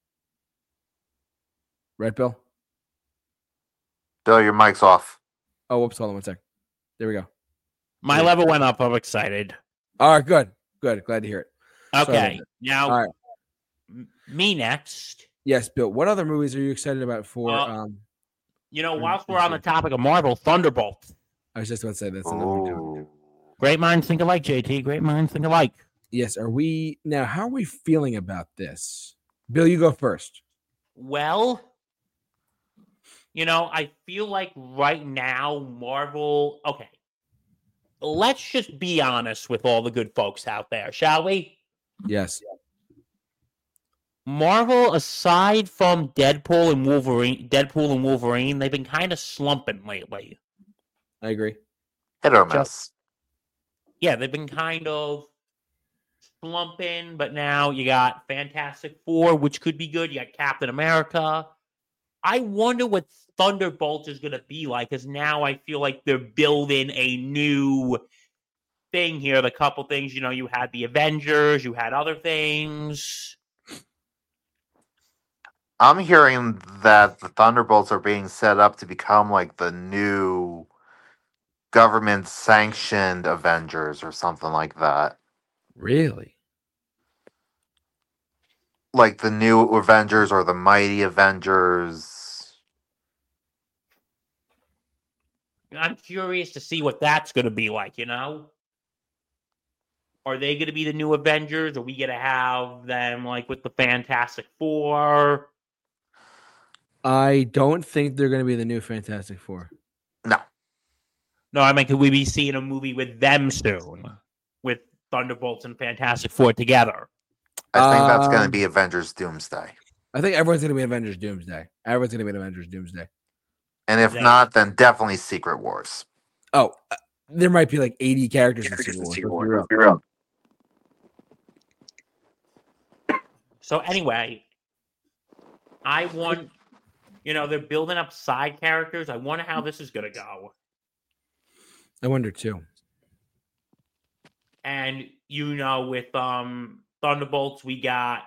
Right, Bill? Bill, your mic's off. Oh, whoops, hold on one sec. There we go. My level went up. I'm excited. All right, good. Good. Glad to hear it. Okay. Now, All right. m- me next. Yes, Bill. What other movies are you excited about for Uh, um You know, Mm, whilst we're let's on the see. topic of Marvel, Thunderbolt. I was just about to say that's another one. Ooh. Great minds think alike, J T. Great minds think alike. Yes, are we now how are we feeling about this? Bill, you go first. Well, you know, I feel like right now, Marvel. Okay. Let's just be honest with all the good folks out there, shall we? Yes. Marvel, aside from Deadpool and Wolverine, Deadpool and Wolverine, they've been kind of slumping lately. I agree. Hit or miss. Just- Yeah, they've been kind of slumping, but now you got Fantastic Four, which could be good. You got Captain America. I wonder what Thunderbolt is going to be like, because now I feel like they're building a new thing here. The couple things, you know, you had the Avengers, you had other things. I'm hearing that the Thunderbolts are being set up to become like the new government sanctioned Avengers or something like that. Really? Like the new Avengers or the Mighty Avengers. I'm curious to see what that's going to be like, you know? Are they going to be the new Avengers? Are we going to have them like with the Fantastic Four? I don't think they're going to be the new Fantastic Four. No. No, I mean, could we be seeing a movie with them soon? With Thunderbolts and Fantastic Four together? I think that's going to Um, be Avengers Doomsday. I think everyone's going to be in Avengers Doomsday. Everyone's going to be in Avengers Doomsday. And if Yeah. not, then definitely Secret Wars. Oh, uh, there might be like eighty characters in Secret Wars. Let's be real. So anyway, I want, you know, they're building up side characters. I wonder how this is going to go. I wonder too. And, you know, with um Thunderbolts, we got...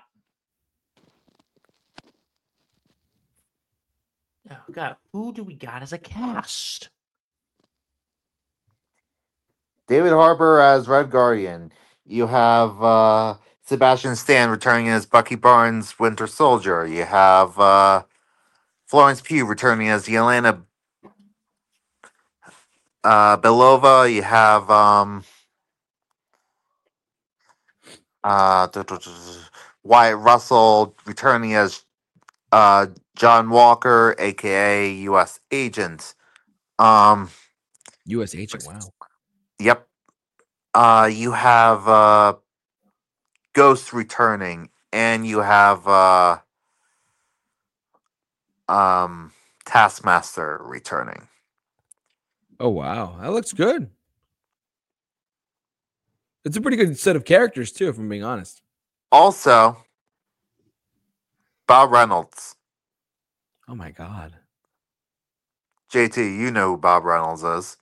Oh, God, who do we got as a cast? David Harbour as Red Guardian. You have uh, Sebastian Stan returning as Bucky Barnes, Winter Soldier. You have uh, Florence Pugh returning as Yelena uh, Belova. You have um, uh, Wyatt Russell returning as uh, John Walker, aka U S Agent. Um, U S agent. Wow. Yep. Uh, you have uh, Ghost returning, and you have uh, um, Taskmaster returning. Oh wow, that looks good. It's a pretty good set of characters too, if I'm being honest. Also, Bob Reynolds. Oh my god. J T, you know who Bob Reynolds is.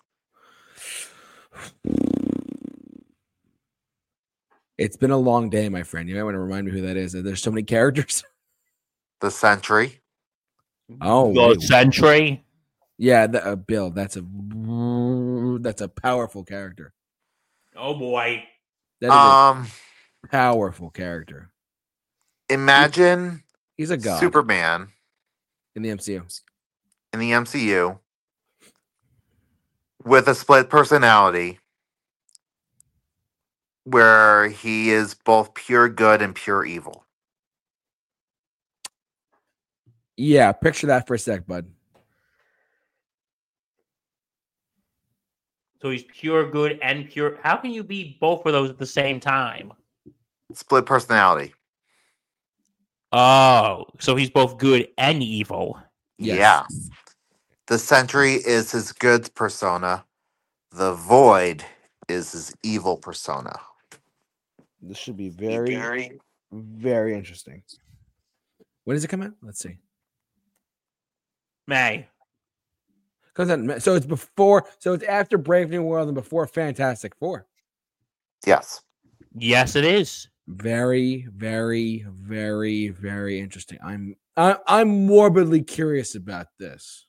It's been a long day, my friend. You might want to remind me who that is. There's so many characters. The Sentry. Oh, The wait. Sentry. Yeah, the, uh, Bill. That's a that's a powerful character. Oh boy. That is Um, a powerful character. imagine He's a god Superman in the M C U. in the M C U with a split personality where he is both pure good and pure evil. Yeah, picture that for a sec, bud. So he's pure good and pure. How can you be both of those at the same time? Split personality. Oh, so he's both good and evil. Yes. Yeah. The Sentry is his good persona. The Void is his evil persona. This should be very, very, very interesting. When does it come out? Let's see. May. Comes out in May. So it's before. So it's after Brave New World and before Fantastic Four. Yes. Yes, it is. Very, very, very, very interesting. I'm I, I'm morbidly curious about this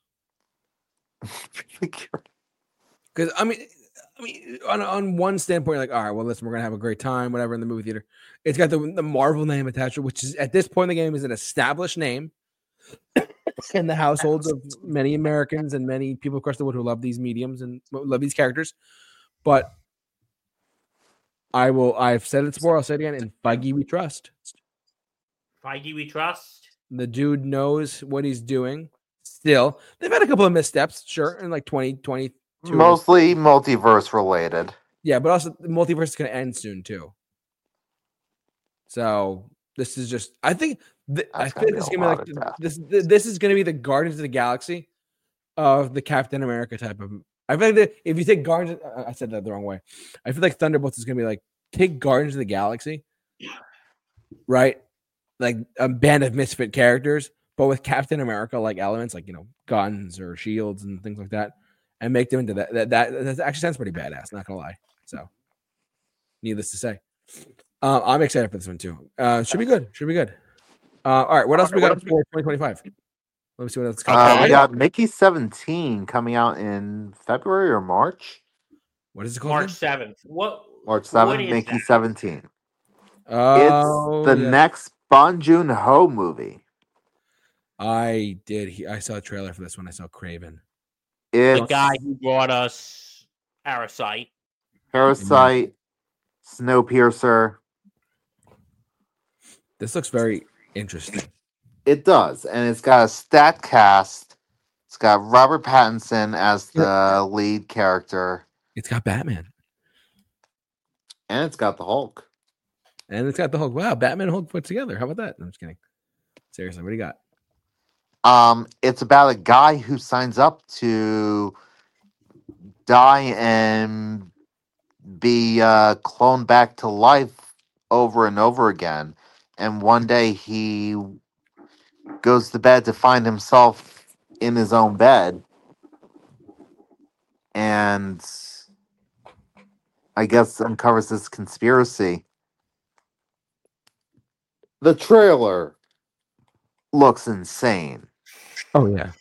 because I mean, I mean, on on one standpoint, you're like, all right, well, listen, we're gonna have a great time, whatever, in the movie theater. It's got the the Marvel name attached to it, which is at this point in the game is an established name in the households of many Americans and many people across the world who love these mediums and love these characters. But I will. I've said it before. I'll say it again. In Feige, we trust. Feige, we trust. The dude knows what he's doing. Still, they've had a couple of missteps, sure, in like twenty twenty-two. Mostly multiverse related. Yeah, but also the multiverse is going to end soon too. So this is just. I think. Th- I think this is going to be like this. This is going to be the Guardians of the Galaxy of the Captain America type of. I feel like that if you take Guardians, I said that the wrong way. I feel like Thunderbolts is going to be like take Guardians of the Galaxy, right? Like a band of misfit characters, but with Captain America like elements, like you know, guns or shields and things like that, and make them into that. That that, that actually sounds pretty badass. Not gonna lie. So, needless to say, uh, I'm excited for this one too. Uh, should be good. Should be good. Uh, all right, what else we got for twenty twenty-five? Let me see what else. Uh, we got Mickey seventeen coming out in February or March. What is it called? March seventh. What? March seventh, Mickey that? seventeen. Oh, it's the yes. next Bong Joon-ho movie. I did. He, I saw a trailer for this one. I saw Craven. It's the guy who brought us Parasite. Parasite, Snowpiercer. This looks very interesting. It does, and it's got a stat cast. It's got Robert Pattinson as the lead character, It's got Batman. and it's got the Hulk. And it's got the Hulk. Wow, Batman and Hulk put together. How about that? I'm just kidding. Seriously, what do you got? Um, it's about a guy who signs up to die and be uh, cloned back to life over and over again. And one day he goes to bed to find himself in his own bed. And I guess uncovers this conspiracy. The trailer looks insane. Oh, yeah.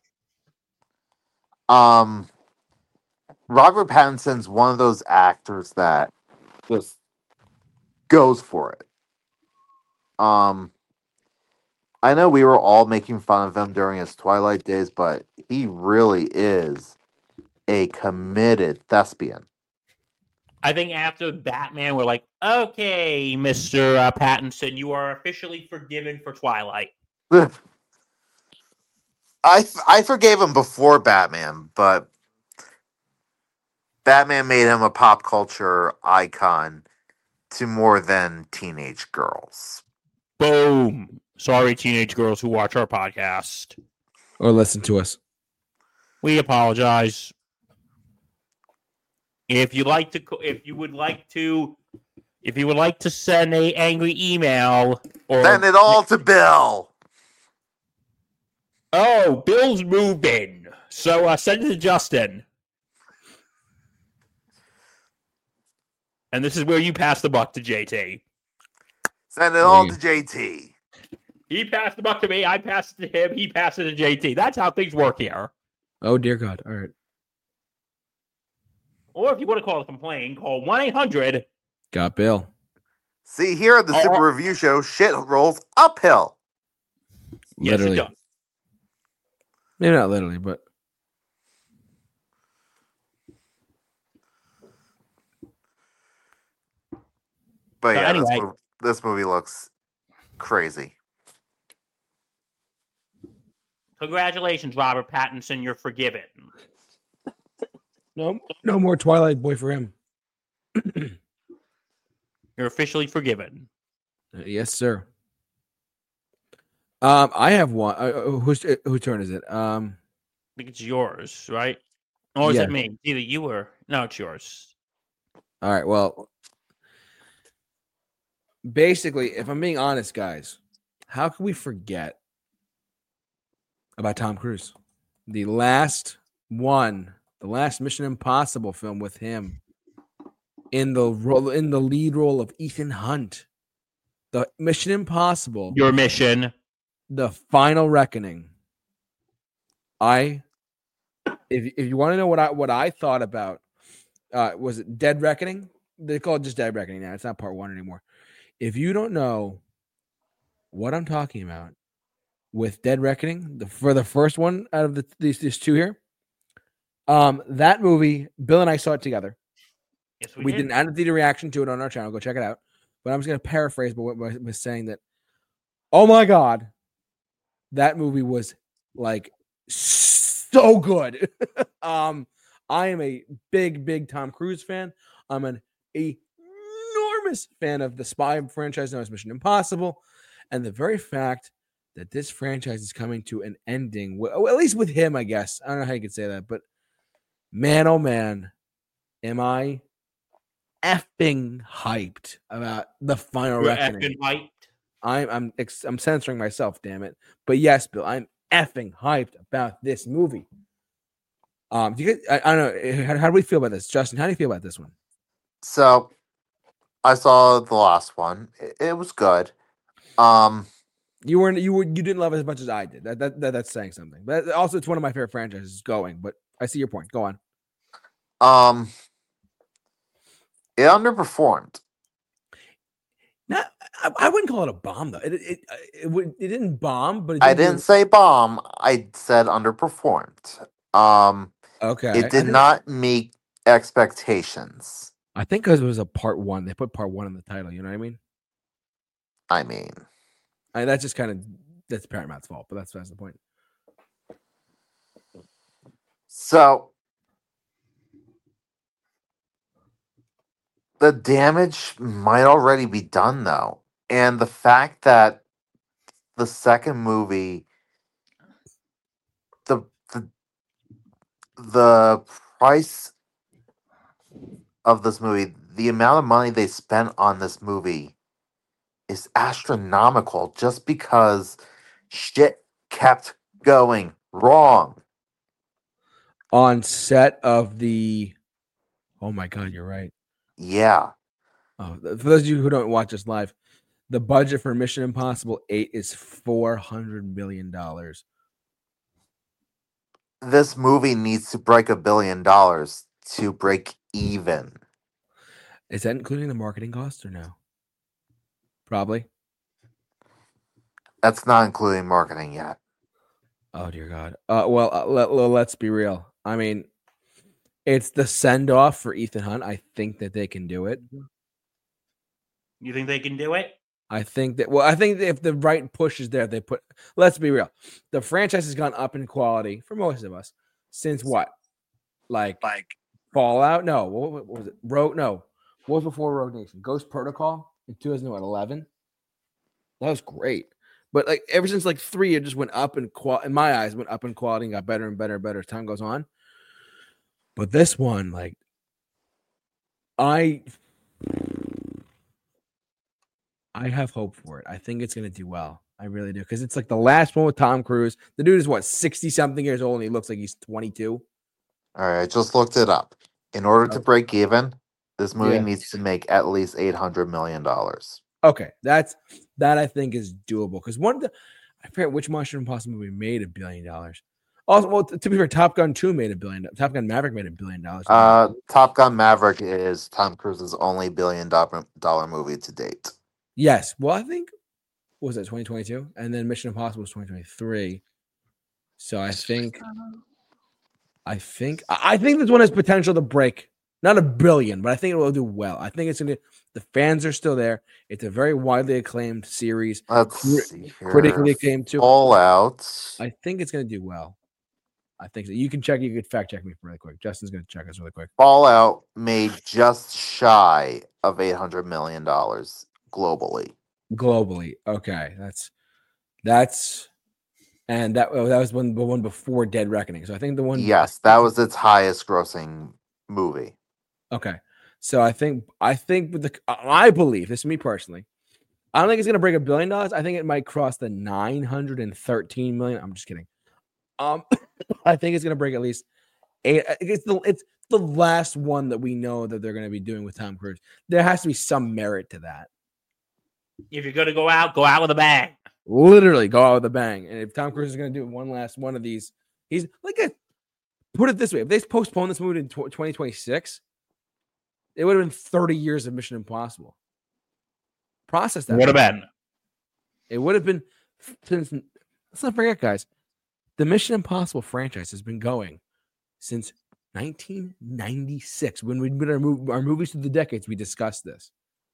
Um, Robert Pattinson's one of those actors that just goes for it. Um, I know we were all making fun of him during his Twilight days, but he really is a committed thespian. I think after Batman, we're like, okay, Mister Uh, Pattinson, you are officially forgiven for Twilight. I I forgave him before Batman, but Batman made him a pop culture icon to more than teenage girls. Boom. Sorry, teenage girls who watch our podcast. Or listen to us. We apologize. If you like to, if you would like to, if you would like to send a angry email, or Send it all to Bill. oh, Bill's moved in. So uh, send it to Justin. And this is where you pass the buck to J T. Send it all to J T. He passed the buck to me. I passed it to him. He passed it to J T. That's how things work here. Oh, dear God. All right. Or if you want to call a complaint, call one eight hundred. Got Bill. See, here at the Oh. Super Review Show, shit rolls uphill. Literally. Yes, it does. Maybe not literally, but. But So yeah, anyway. this, movie, this movie looks crazy. Congratulations, Robert Pattinson. You're forgiven. No, no more Twilight Boy for him. You're officially forgiven. Uh, yes, sir. Um, I have one. Uh, uh, whose uh, whose turn is it? Um, I think it's yours, right? Or is Yeah. it me? Either you or no, it's yours. all right. Well, basically, if I'm being honest, guys, how can we forget about Tom Cruise? The last one, the last Mission Impossible film with him in the role, in the lead role of Ethan Hunt. The Mission Impossible, Your mission. The Final Reckoning. I, if if you want to know what I what I thought about, uh, was it Dead Reckoning? They call it just Dead Reckoning now. It's not part one anymore. If you don't know what I'm talking about with Dead Reckoning, the for the first one out of the, these these two here, um, that movie, Bill and I saw it together. Yes, we, We did. did an attitude reaction to it on our channel. Go check it out. But I'm just going to paraphrase by what I was saying that, oh my God, that movie was like so good. um, I am a big, big Tom Cruise fan. I'm an enormous fan of the spy franchise known as Mission Impossible. And the very fact that this franchise is coming to an ending, well, at least with him, I guess. I don't know how you could say that, but man, oh man, am I effing hyped about the Final You're Reckoning. effing hyped. I'm I'm ex- I'm censoring myself, damn it. But yes, Bill, I'm effing hyped about this movie. Um, do you guys, I, I don't know. How, how do we feel about this, Justin? How do you feel about this one? So, I saw the last one. It, it was good. Um, You weren't you were you didn't love it as much as I did. That, that, that that's saying something. But also, it's one of my favorite franchises going. But I see your point. Go on. um, it underperformed. Not, I, I wouldn't call it a bomb though. It it it, it, would, it didn't bomb, but it I didn't do didn't say bomb. I said underperformed. Um, okay. it I did didn't- not meet expectations. I think because it was a part one, they put part one in the title. You know what I mean? I mean, I that's just kind of that's Paramount's fault, but that's that's the point. so the damage might already be done though. And the fact that the second movie, the the, the price of this movie, the amount of money they spent on this movie is astronomical just because shit kept going wrong. On set of the, oh my God, you're right. Yeah. Oh, th- for those of you who don't watch us live, the budget for Mission Impossible eight is four hundred million dollars. This movie needs to break a billion dollars to break even. Is that including the marketing costs or no? Probably. That's not including marketing yet. Oh dear God. Uh, well, uh, let, well, let's be real. I mean, it's the send off for Ethan Hunt. I think that they can do it. You think they can do it? I think that, well, I think that if the right push is there, they put, let's be real. The franchise has gone up in quality for most of us since what? Like, Like Fallout? No. What, what was it? Road? No. What was before Road Nation? Ghost Protocol in two thousand eleven? That was great. But like ever since like three, it just went up in qual in my eyes, went up in quality and got better and better and better as time goes on. But this one, like, I I have hope for it. I think it's gonna do well. I really do. Because it's like the last one with Tom Cruise. The dude is what, sixty something years old and he looks like he's twenty-two. All right, I just looked it up. In order to Oh. break even, this movie Yeah. needs to make at least eight hundred million dollars. Okay. That's that I think is doable. Because one of the I forget which Mission Impossible movie made a billion dollars. Also, well, to be fair, Top Gun two made a billion. Top Gun Maverick made a billion dollars. Uh, Top Gun Maverick is Tom Cruise's only billion dollar dollar movie to date. Yes. Well, I think what was that twenty twenty-two, and then Mission Impossible was twenty twenty-three. So I think, I think, I think this one has potential to break not a billion, but I think it will do well. I think it's gonna. The fans are still there. It's a very widely acclaimed series, Let's Cri- see here. critically acclaimed too. Fallout. I think it's gonna do well. I think so. You can check. You can fact check me really quick. Justin's gonna check us really quick. Fallout made just shy of eight hundred million dollars globally. Globally, okay, that's that's and that oh, that was one the one before Dead Reckoning. So I think the one Yes, that was its highest grossing movie. okay. So I think I think with the I believe this is me personally. I don't think it's gonna break a billion dollars. I think it might cross the nine hundred and thirteen million. I'm just kidding. Um, I think it's gonna break at least eight. It's the it's the last one that we know that they're gonna be doing with Tom Cruise. There has to be some merit to that. If you're gonna go out, go out with a bang. Literally go out with a bang. And if Tom Cruise is going to do one last one of these, he's like, a, put it this way: if they postpone this movie to twenty twenty-six, it would have been thirty years of Mission Impossible. Process that. What about It would have been since. Let's not forget, guys. The Mission Impossible franchise has been going since nineteen ninety-six. When we did our, mov- our movies through the decades, we discussed this.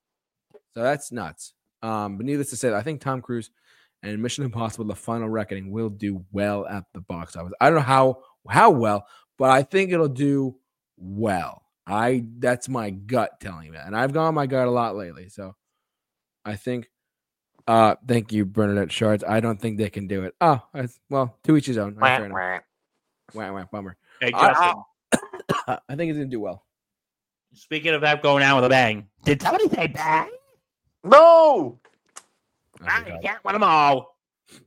So that's nuts. Um, but needless to say, I think Tom Cruise and Mission Impossible: The Final Reckoning will do well at the box office. I don't know how how well, but I think it'll do well. I that's my gut telling me that, and I've gone my gut a lot lately. So I think. Uh, thank you, Bernadette Shards. I don't think they can do it. Oh, I, well, to each his own. Right, fair enough. Wah, wah, bummer. Hey, Justin. I, I think it's gonna do well. Speaking of that going out with a bang, did somebody say bang? No. Oh, I God. can't win them all.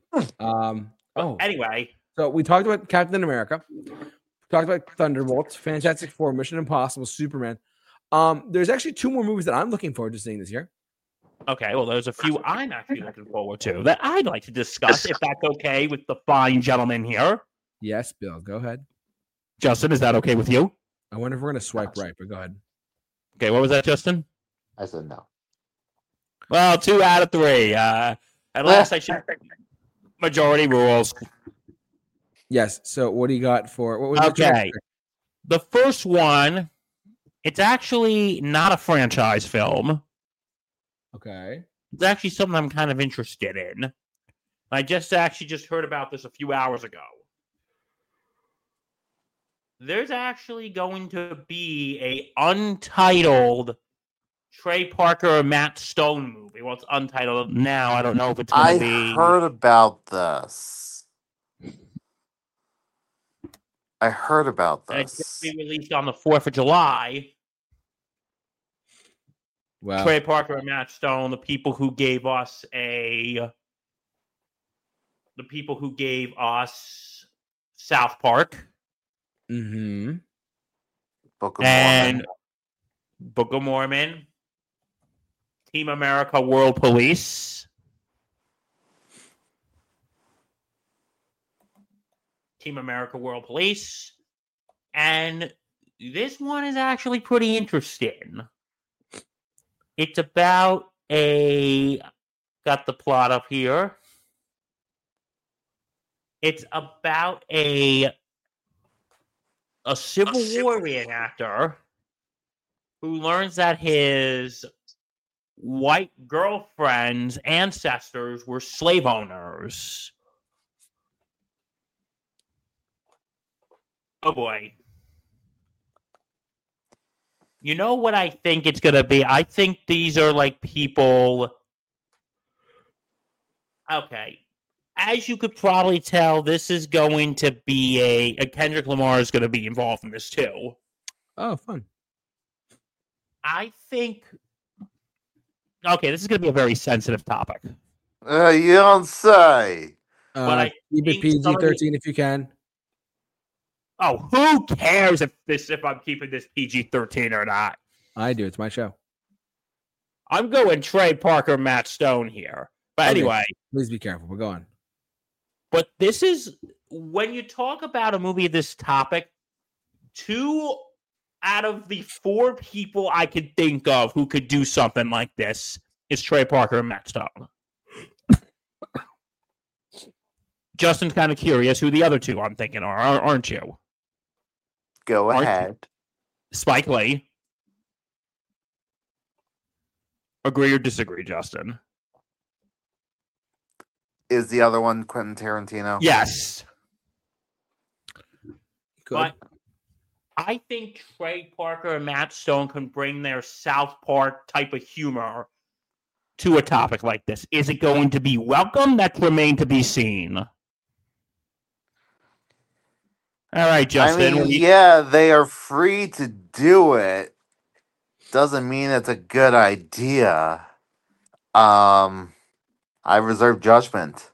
Um. Oh, Anyway, so we talked about Captain America. Talked about Thunderbolts, Fantastic Four, Mission Impossible, Superman. Um, there's actually two more movies that I'm looking forward to seeing this year. okay, well, there's a few I'm actually looking forward to that I'd like to discuss, if that's okay with the fine gentleman here. Yes, Bill, go ahead. Justin, is that okay with you? I wonder if we're gonna swipe right, but go ahead. Okay, what was that, Justin? I said no. Well, two out of three. Uh, at last, I should majority rules. Yes. So what do you got for what was the Okay. choice? The first one, it's actually not a franchise film. Okay. It's actually something I'm kind of interested in. I just actually just heard about this a few hours ago. There's actually going to be a untitled Trey Parker or Matt Stone movie. Well, it's untitled now. I don't know if it's going I to be. heard about this. I heard about And it's this. going to be released on the fourth of July. Wow. Trey Parker and Matt Stone, the people who gave us a. The people who gave us South Park. Mm-hmm. Book of And Mormon. Book of Mormon, Team America World Police, Team America World Police, and this one is actually pretty interesting. It's about a, got the plot up here. It's about a a Civil War reenactor who learns that his white girlfriend's ancestors were slave owners. Oh boy. You know what I think it's going to be? I think these are like people. Okay. As you could probably tell, this is going to be a, a Kendrick Lamar is going to be involved in this too. Oh, fun. I think. Okay, this is going to be a very sensitive topic. Uh, you don't say. But Uh, I keep it think some P G of the- thirteen if you can. Oh, who cares if this if I'm keeping this P G thirteen or not? I do. It's my show. I'm going Trey Parker, Matt Stone here. But Okay. anyway, Please be careful. We're going. but this is when you talk about a movie of this topic, two out of the four people I could think of who could do something like this is Trey Parker and Matt Stone. Justin's kind of curious who the other two I'm thinking are, aren't you? Go Aren't ahead. Spike Lee. Agree or disagree, Justin? Is the other one Quentin Tarantino? Yes. Good. But I think Trey Parker and Matt Stone can bring their South Park type of humor to a topic like this. Is it going to be welcome? That remains to be seen. All right, Justin. I mean, you- yeah, they are free to do it. Doesn't mean it's a good idea. Um, I reserve judgment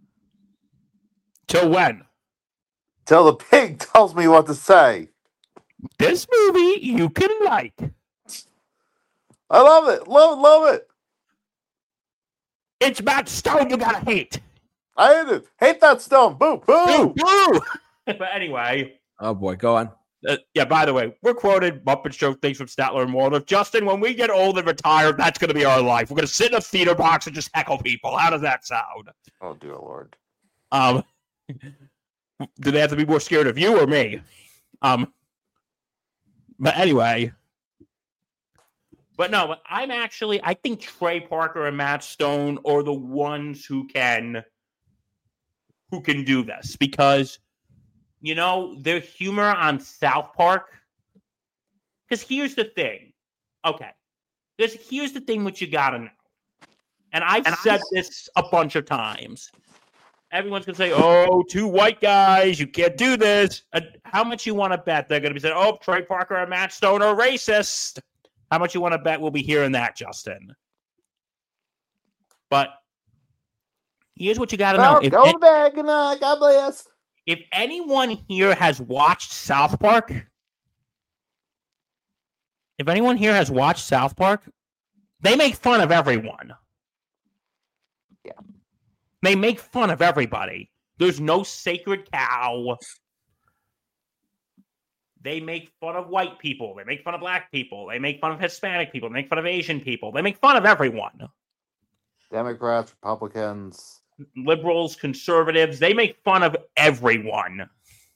Till when? till the pig tells me what to say. This movie you can like. I love it, love it, love it. It's Matt Stone you gotta hate. I hate it. Hate that stone. Boo, boo. Boo, boo. But anyway, Oh boy, go on. uh, yeah, by the way, we're quoted Muppet Show things from Statler and Waldorf. Justin, when we get old and retired, that's going to be our life. We're going to sit in a theater box and just heckle people. How does that sound? Oh dear Lord. Um, do they have to be more scared of you or me? Um, but anyway, but no, but I'm actually, I think Trey Parker and Matt Stone are the ones who can, who can do this because, you know, their humor on South Park. Because here's the thing. Okay. Because here's the thing what you gotta know. And I've And said I- this a bunch of times. Everyone's gonna say, "Oh, two white guys, you can't do this." Uh, how much you want to bet they're gonna be saying, "Oh, Trey Parker and Matt Stone are racist"? How much you want to bet we'll be hearing that, Justin? But here's what you gotta know: Well, if, go to bed. Good night. God bless. if anyone here has watched South Park, if anyone here has watched South Park, they make fun of everyone. Yeah. They make fun of everybody. There's no sacred cow. They make fun of white people. They make fun of black people. They make fun of Hispanic people. They make fun of Asian people. They make fun of everyone. Democrats, Republicans. Liberals, conservatives, they make fun of everyone.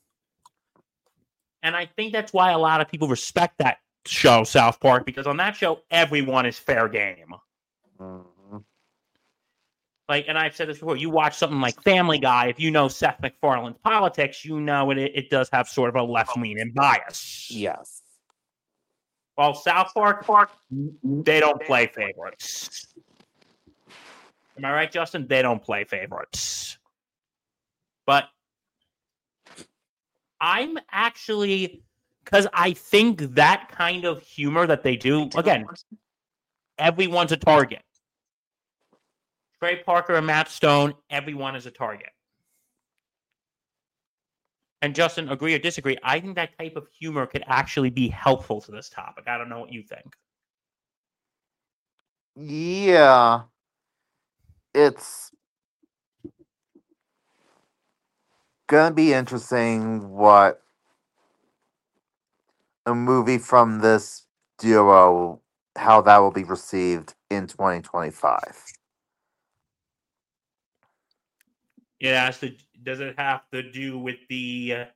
And I think that's why a lot of people respect that show, South Park, because on that show, everyone is fair game. Mhm. Like, and I've said this before, you watch something like Family Guy, if you know Seth MacFarlane's politics, you know it, it does have sort of a left-leaning bias. Yes. While South Park, they don't play favorites. Am I right, Justin? They don't play favorites. But I'm actually, because I think that kind of humor that they do, again, everyone's a target. Trey Parker and Matt Stone, everyone is a target. And Justin, agree or disagree, I think that type of humor could actually be helpful to this topic. I don't know what you think. Yeah. It's gonna be interesting what a movie from this duo, how that will be received in twenty twenty-five. It has to. Does it have to do with the? Uh,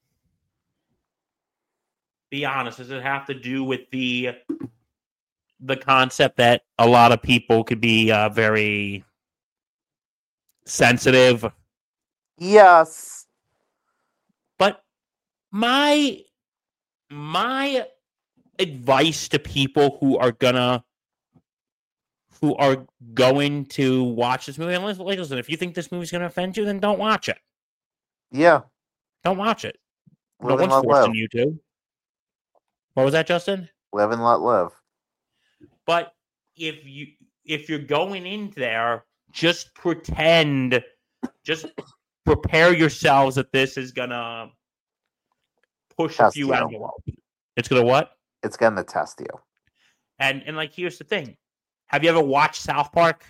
be honest. Does it have to do with the? The concept that a lot of people could be uh, very sensitive, Yes. but my my advice to people who are gonna who are going to watch this movie, and listen, listen, if you think this movie's gonna offend you, then don't watch it. Yeah. Don't watch it. No Live and one's let forcing live. you to. What was that, Justin? Live and let live. But if you if you're going in there just pretend, just prepare yourselves that this is gonna push a Test few you. envelopes. It's gonna what? It's gonna test you. And and like, here's the thing: have you ever watched South Park?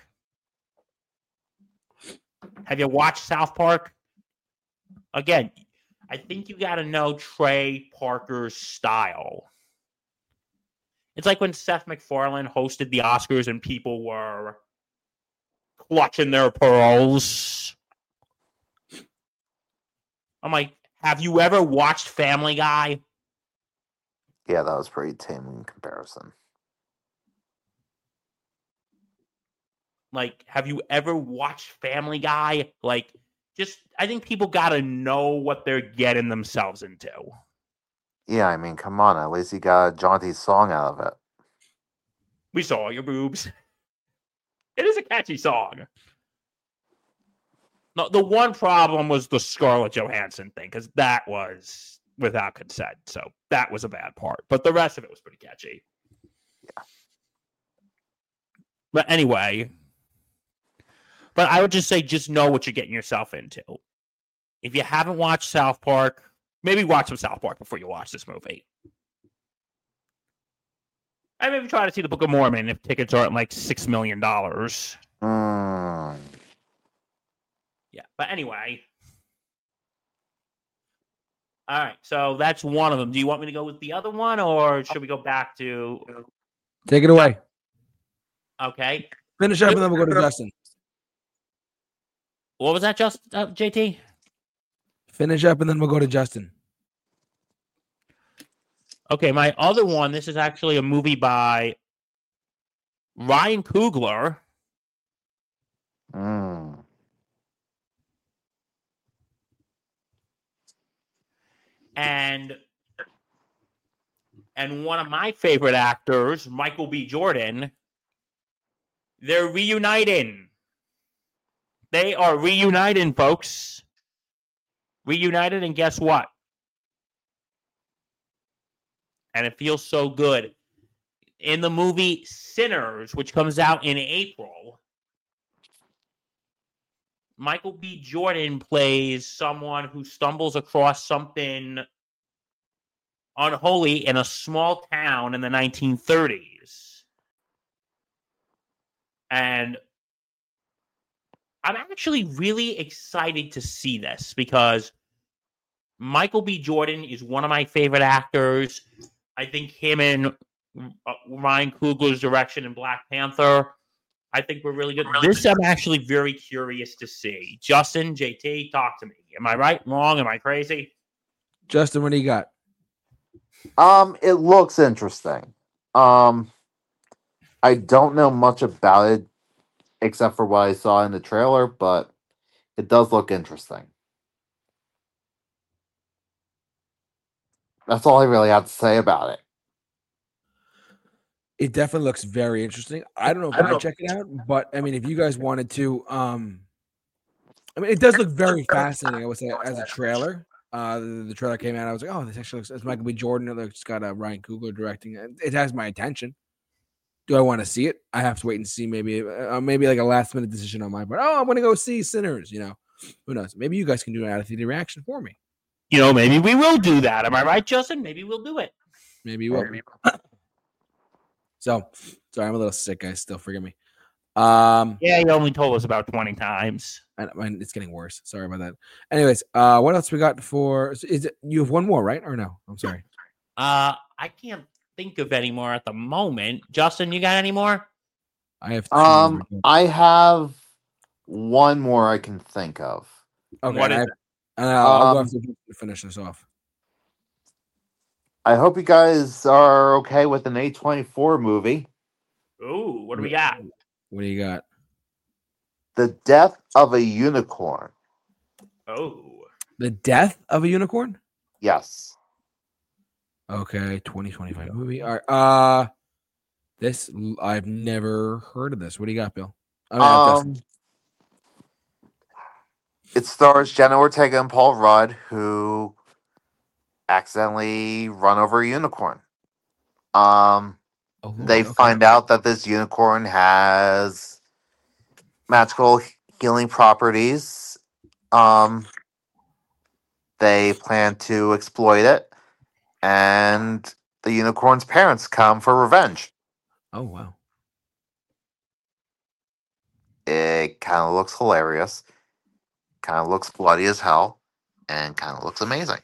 Have you watched South Park? Again, I think you got to know Trey Parker's style. It's like when Seth MacFarlane hosted the Oscars and people were clutching their pearls. I'm like, have you ever watched Family Guy? Yeah, that was pretty tame in comparison. Like, have you ever watched Family Guy? Like, just, I think people got to know what they're getting themselves into. Yeah, I mean, come on. At least you got a jaunty song out of it. We saw your boobs. It is a catchy song. No, the one problem was the Scarlett Johansson thing, because that was without consent. So that was a bad part. But the rest of it was pretty catchy. Yeah. But anyway, but I would just say, just know what you're getting yourself into. If you haven't watched South Park, maybe watch some South Park before you watch this movie. I maybe try to see the Book of Mormon if tickets aren't like six million dollars. Mm. Yeah, but anyway. All right, so that's one of them. Do you want me to go with the other one, or should we go back to... Take it away. Okay. Finish up, and then we'll go to Justin. What was that, just uh, J T? Finish up, and then we'll go to Justin. Okay, my other one, this is actually a movie by Ryan Coogler. Mm. And and one of my favorite actors, Michael B. Jordan. They're reuniting. They are reuniting, folks. Reunited, and guess what? And it feels so good. In the movie Sinners, which comes out in April, Michael B. Jordan plays someone who stumbles across something unholy in a small town in the nineteen thirties. And I'm actually really excited to see this because Michael B. Jordan is one of my favorite actors. I think him and uh, Ryan Coogler's direction in Black Panther, I think we're really good. This I'm actually very curious to see. Justin, J T, talk to me. Am I right? Wrong? Am I crazy? Justin, what do you got? Um, it looks interesting. Um, I don't know much about it except for what I saw in the trailer, but it does look interesting. That's all I really have to say about it. It definitely looks very interesting. I don't know if I I'd check it out, but I mean, if you guys wanted to, um, I mean, it does look very fascinating. I would say as a trailer. Uh, the, the trailer came out. I was like, oh, this actually looks. It's Michael B. Jordan. It looks got uh, Ryan Coogler directing it. It has my attention. Do I want to see it? I have to wait and see. Maybe, uh, maybe like a last minute decision on my part. Oh, I'm going to go see Sinners. You know, who knows? Maybe you guys can do an out of theater reaction for me. You know, maybe we will do that. Am I right, Justin? Maybe we'll do it. Maybe you will. So, sorry, I'm a little sick, guys. Still, forgive me. Um, yeah, you only told us about twenty times. And, and it's getting worse. Sorry about that. Anyways, uh, what else we got for? Is it you have one more, right? Or no? I'm sorry. Uh, I can't think of any more at the moment. Justin, you got any more? I have. Two um, more. I have one more I can think of. Okay, what is I, it? And I'll, I'll Um, go after to finish this off. I hope you guys are okay with an A twenty-four movie. Ooh, what do we got? What do you got? The Death of a Unicorn. Oh. The Death of a Unicorn? Yes. Okay, twenty twenty-five movie. All right. Uh, this, I've never heard of this. What do you got, Bill? I mean, Um, it stars Jenna Ortega and Paul Rudd, who accidentally run over a unicorn. Um, oh, they okay. find out that this unicorn has magical healing properties. Um, they plan to exploit it, and the unicorn's parents come for revenge. Oh wow. It kind of looks hilarious, kind of looks bloody as hell, and kind of looks amazing.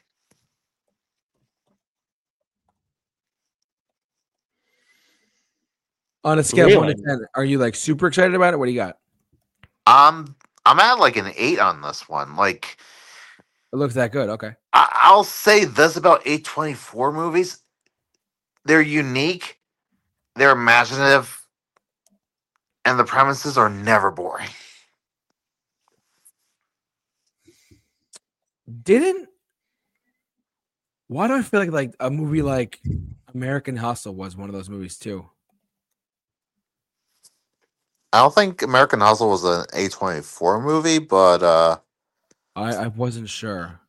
On a scale of one to Really? ten, are you like super excited about it? What do you got? Um, I'm at like an eight on this one. Like, It looks that good. Okay. I- I'll say this about A twenty-four movies: they're unique, they're imaginative, and the premises are never boring. Didn't why do I feel like like a movie like American Hustle was one of those movies too? I don't think American Hustle was an A twenty-four movie, but uh, I, I wasn't sure.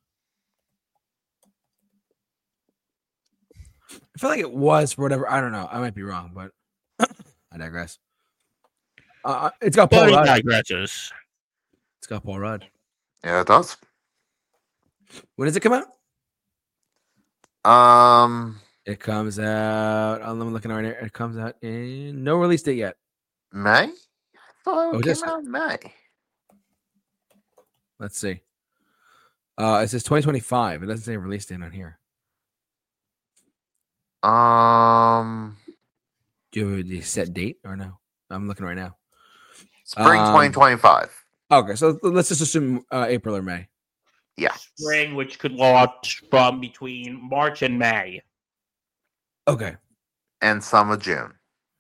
I feel like it was for whatever. I don't know. I might be wrong, but I digress. Uh, it's got Paul But he Rudd. digresses. It's got Paul Rudd. yeah, it does. When does it come out? Um, It comes out. I'm looking right here. It comes out in no release date yet. May? I thought it Oh, came just- out in May. Let's see. Uh, it says twenty twenty-five. It doesn't say release date on here. Um, Do you have a set date or no? I'm looking right now. spring Um, twenty twenty-five. Okay, so let's just assume uh, April or May. Yeah. Spring, which could launch from between March and May. Okay. And some of June.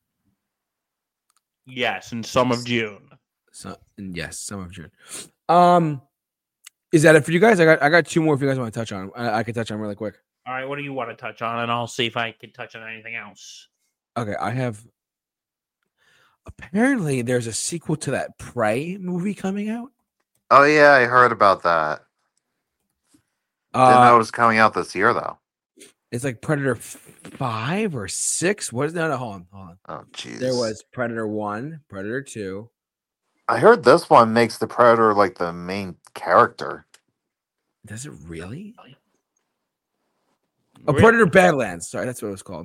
Yes, in some of June. So and yes, some of June. Um, is that it for you guys? I got I got two more if you guys want to touch on. I, I can touch on really quick. All right, what do you want to touch on? And I'll see if I can touch on anything else. Okay, I have. Apparently, there's a sequel to that Prey movie coming out. Oh yeah, I heard about that. Didn't know Uh, it was coming out this year though. it's like Predator five or six. What is that? No, hold on, hold on. Oh jeez. There was Predator one, Predator two. I heard this one makes the Predator like the main character. Does it really? Oh, Really? Predator Badlands. Sorry, that's what it was called.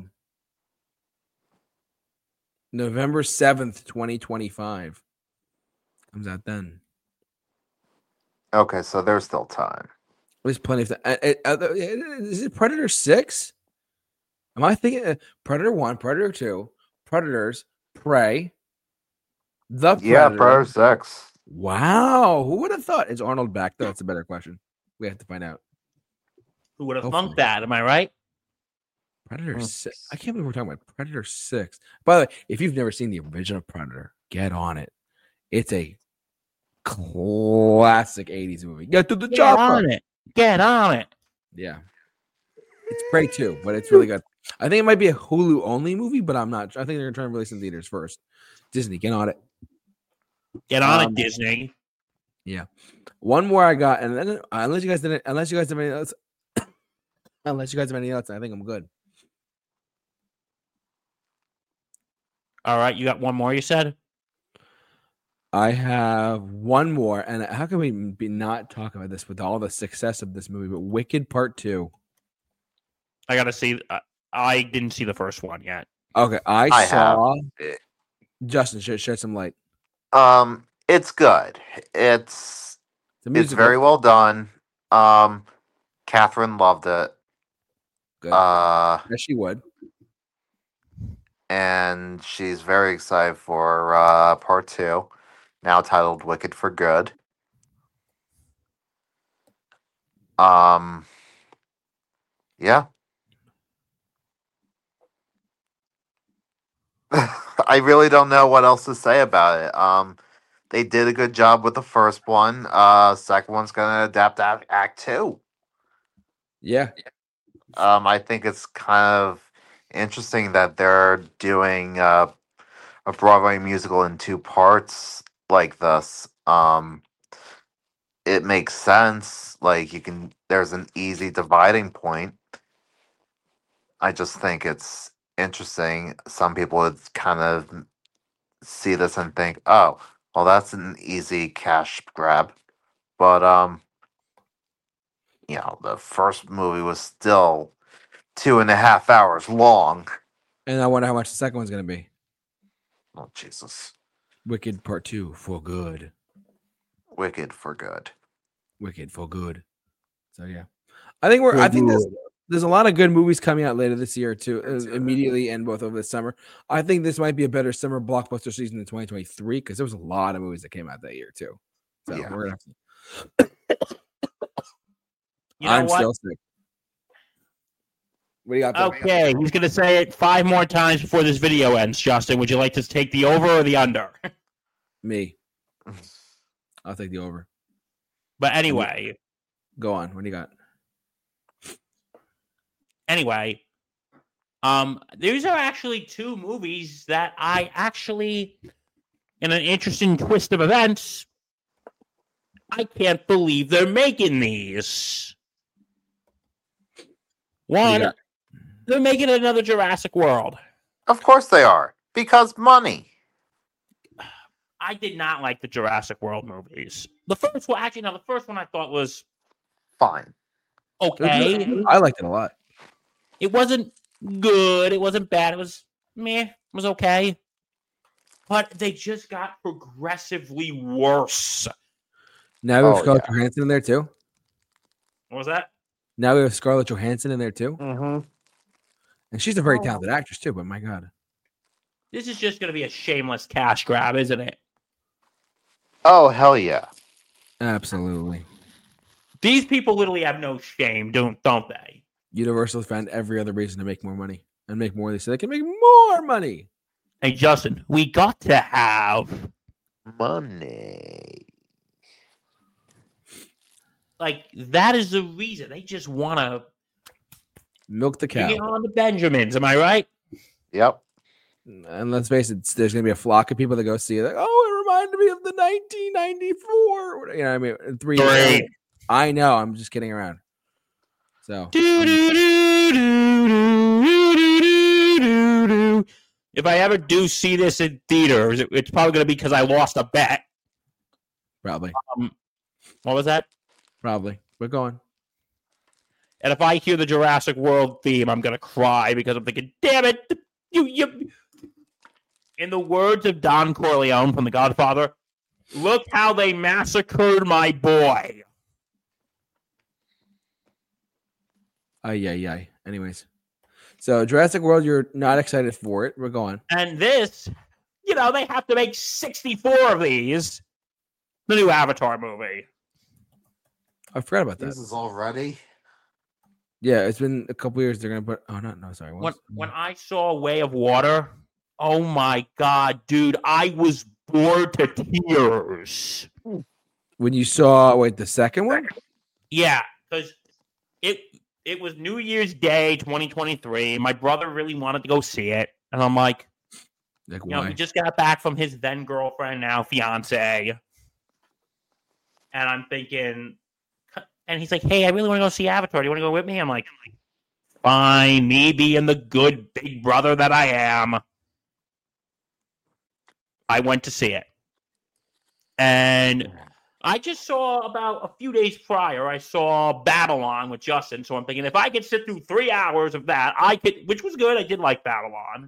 November seventh, twenty twenty-five. Comes out then. Okay, so there's still time. There's plenty of time. Is it Predator six? Am I thinking uh, Predator one, Predator two, Predators, Prey, The Predator? Yeah, Predator six. Wow. Who would have thought? Is Arnold back, though? That's a better question. We have to find out. Who would have Hopefully. thunked that? Am I right? Predator Hmm. six. I can't believe we're talking about Predator six. By the way, if you've never seen the original Predator, get on it. It's a classic eighties movie. Get to the Get chopper. on it. Get on it. Yeah. It's Prey two, but it's really good. I think it might be a Hulu only movie, but I'm not. I think they're trying to release in theaters first. Disney, get on it. Get on Um, it, Disney. One more I got, and then uh, unless you guys didn't, unless you guys have anything else, unless you guys have anything else, I think I'm good. All right, you got one more, you said? I have one more, and how can we be not talk about this with all the success of this movie? But Wicked Part Two. I got to see. Uh, I didn't see the first one yet. Okay, I, I saw. have. Justin, shed, shed some light. Um, it's good. It's The it's musical. very well done. Um, Catherine loved it. Good. Uh, Yes, she would. and she's very excited for uh part two, now titled Wicked for Good. Um, yeah. I really don't know what else to say about it. Um, they did a good job with the first one. Uh, second one's gonna adapt Act, act Two. Yeah. Um, I think it's kind of interesting that they're doing uh, a Broadway musical in two parts like this. Um, it makes sense. Like you can, there's an easy dividing point. I just think it's interesting. Some people would kind of see this and think, "Oh, Well, that's an easy cash grab. But um, you know, the first movie was still two and a half hours long. And I wonder how much the second one's going to be. Oh, Jesus. Wicked Part Two for good. Wicked for good. Wicked for good. So yeah, I think we're. For I think there's, good. there's a lot of good movies coming out later this year too, uh, That's good. immediately and both over the summer. I think this might be a better summer blockbuster season than twenty twenty-three because there was a lot of movies that came out that year too. So Yeah. we're gonna. Have to, You know I'm what? still sick. What do you got? there? Okay, he's going to say it five more times before this video ends. Justin, would you like to take the over or the under? Me. I'll take the over. But anyway, Go on. What do you got? anyway, um, these are actually two movies that I actually, in an interesting twist of events, I can't believe they're making these. What do you One, got? they're making another Jurassic World. Of course they are. Because money. I did not like the Jurassic World movies. The first one, actually, no, the first one I thought was Fine. okay. I liked it a lot. It wasn't good. It wasn't bad. It was meh. It was okay. But they just got progressively worse. Now we have Oh, Scarlett yeah. Johansson in there too. What was that? Now we have Scarlett Johansson in there too, Mm-hmm. and she's a very Oh. talented actress too. But my God, This is just going to be a shameless cash grab, isn't it? Oh, hell yeah. absolutely. These people literally have no shame, don't don't they? Universal found every other reason to make more money and make more. They said they can make more money. Hey, Justin, we got to have Money. like that is the reason they just want to Milk the cow. get on the Benjamins. Am I right? Yep. And let's face it, there's going to be a flock of people that go see it. Like, oh, it reminded me of the nineteen ninety-four. You know, what I mean, three. Great. I know. I'm just kidding around. So, If I ever do see this in theaters, it- it's probably going to be because I lost a bet. probably, What was that? probably. We're going. And if I hear the Jurassic World theme, I'm going to cry because I'm thinking, damn it. You, you. In the words of Don Corleone from The Godfather, look how they massacred my boy. Ay, ay, ay. Anyways, so Jurassic World, you're not excited for it. We're going. And this, you know, they have to make sixty-four of these. The new Avatar movie. I forgot about that. This is already. Yeah, it's been a couple years. They're gonna put. Oh no, no, sorry. When What's- when I saw Way of Water, oh my god, dude, I was bored to tears. when you saw wait the second one, Yeah, because it it was New Year's Day twenty twenty-three. My brother really wanted to go see it, and I'm like, like you know, why? he just got back from his then girlfriend, now fiance, and I'm thinking, and he's like, "Hey, I really want to go see Avatar. Do you want to go with me?" I'm like, "Fine, me being the good big brother that I am." I went to see it, and I just saw about a few days prior, I saw Babylon with Justin. So I'm thinking if I could sit through three hours of that, I could, which was good. I did like Babylon.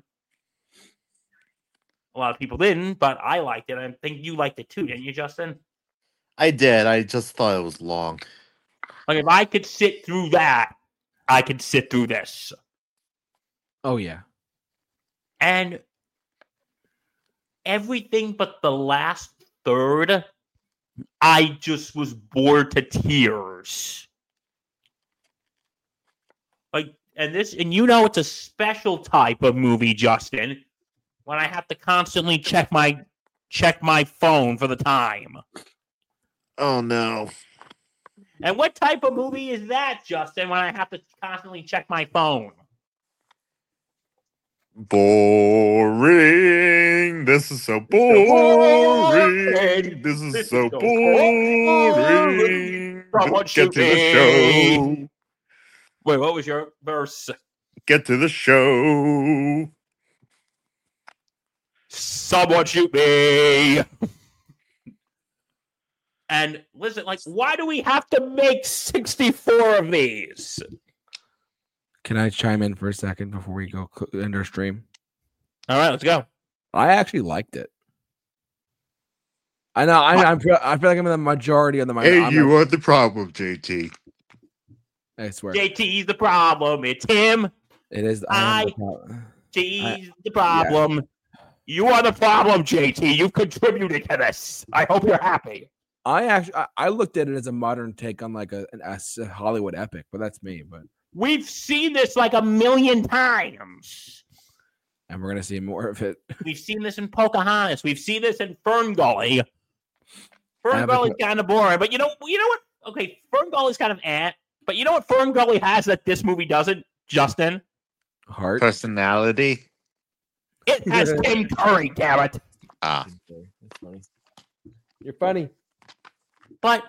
A lot of people didn't, but I liked it. I think you liked it too, didn't you, Justin? I did. I just thought it was long. Like if I could sit through that, I could sit through this. Oh yeah, And everything but the last third, I just was bored to tears. Like, and this, and you know, it's a special type of movie, Justin, when I have to constantly check my check my phone for the time. Oh no. And what type of movie is that, Justin, when I have to constantly check my phone? Boring. This is so boring. This is so boring. Someone Get shoot to the me. show. Wait, what was your verse? Get to the show. Someone shoot me. And listen, like, why do we have to make sixty-four of these? Can I chime in for a second before we go end our stream? All right, let's go. I actually liked it. I know. I, I'm, I feel like I'm in the majority of the minority. Hey, you are the problem, J T. I swear. J T's the problem. It's him. It is. I. I the problem. T's the problem. Yeah. You are the problem, J T. You've contributed to this. I hope you're happy. I actually, I, I looked at it as a modern take on like a, an, a Hollywood epic, but that's me. But we've seen this like a million times, and we're gonna see more of it. We've seen this in Pocahontas. We've seen this in Fern Gully. Fern Gully's kind of boring, but you know, you know what? Okay, Fern Gully's kind of ant, but you know what Fern Gully has that this movie doesn't, Justin? Heart, personality. It has Tim Curry, damn it. Ah, that's funny. You're funny. But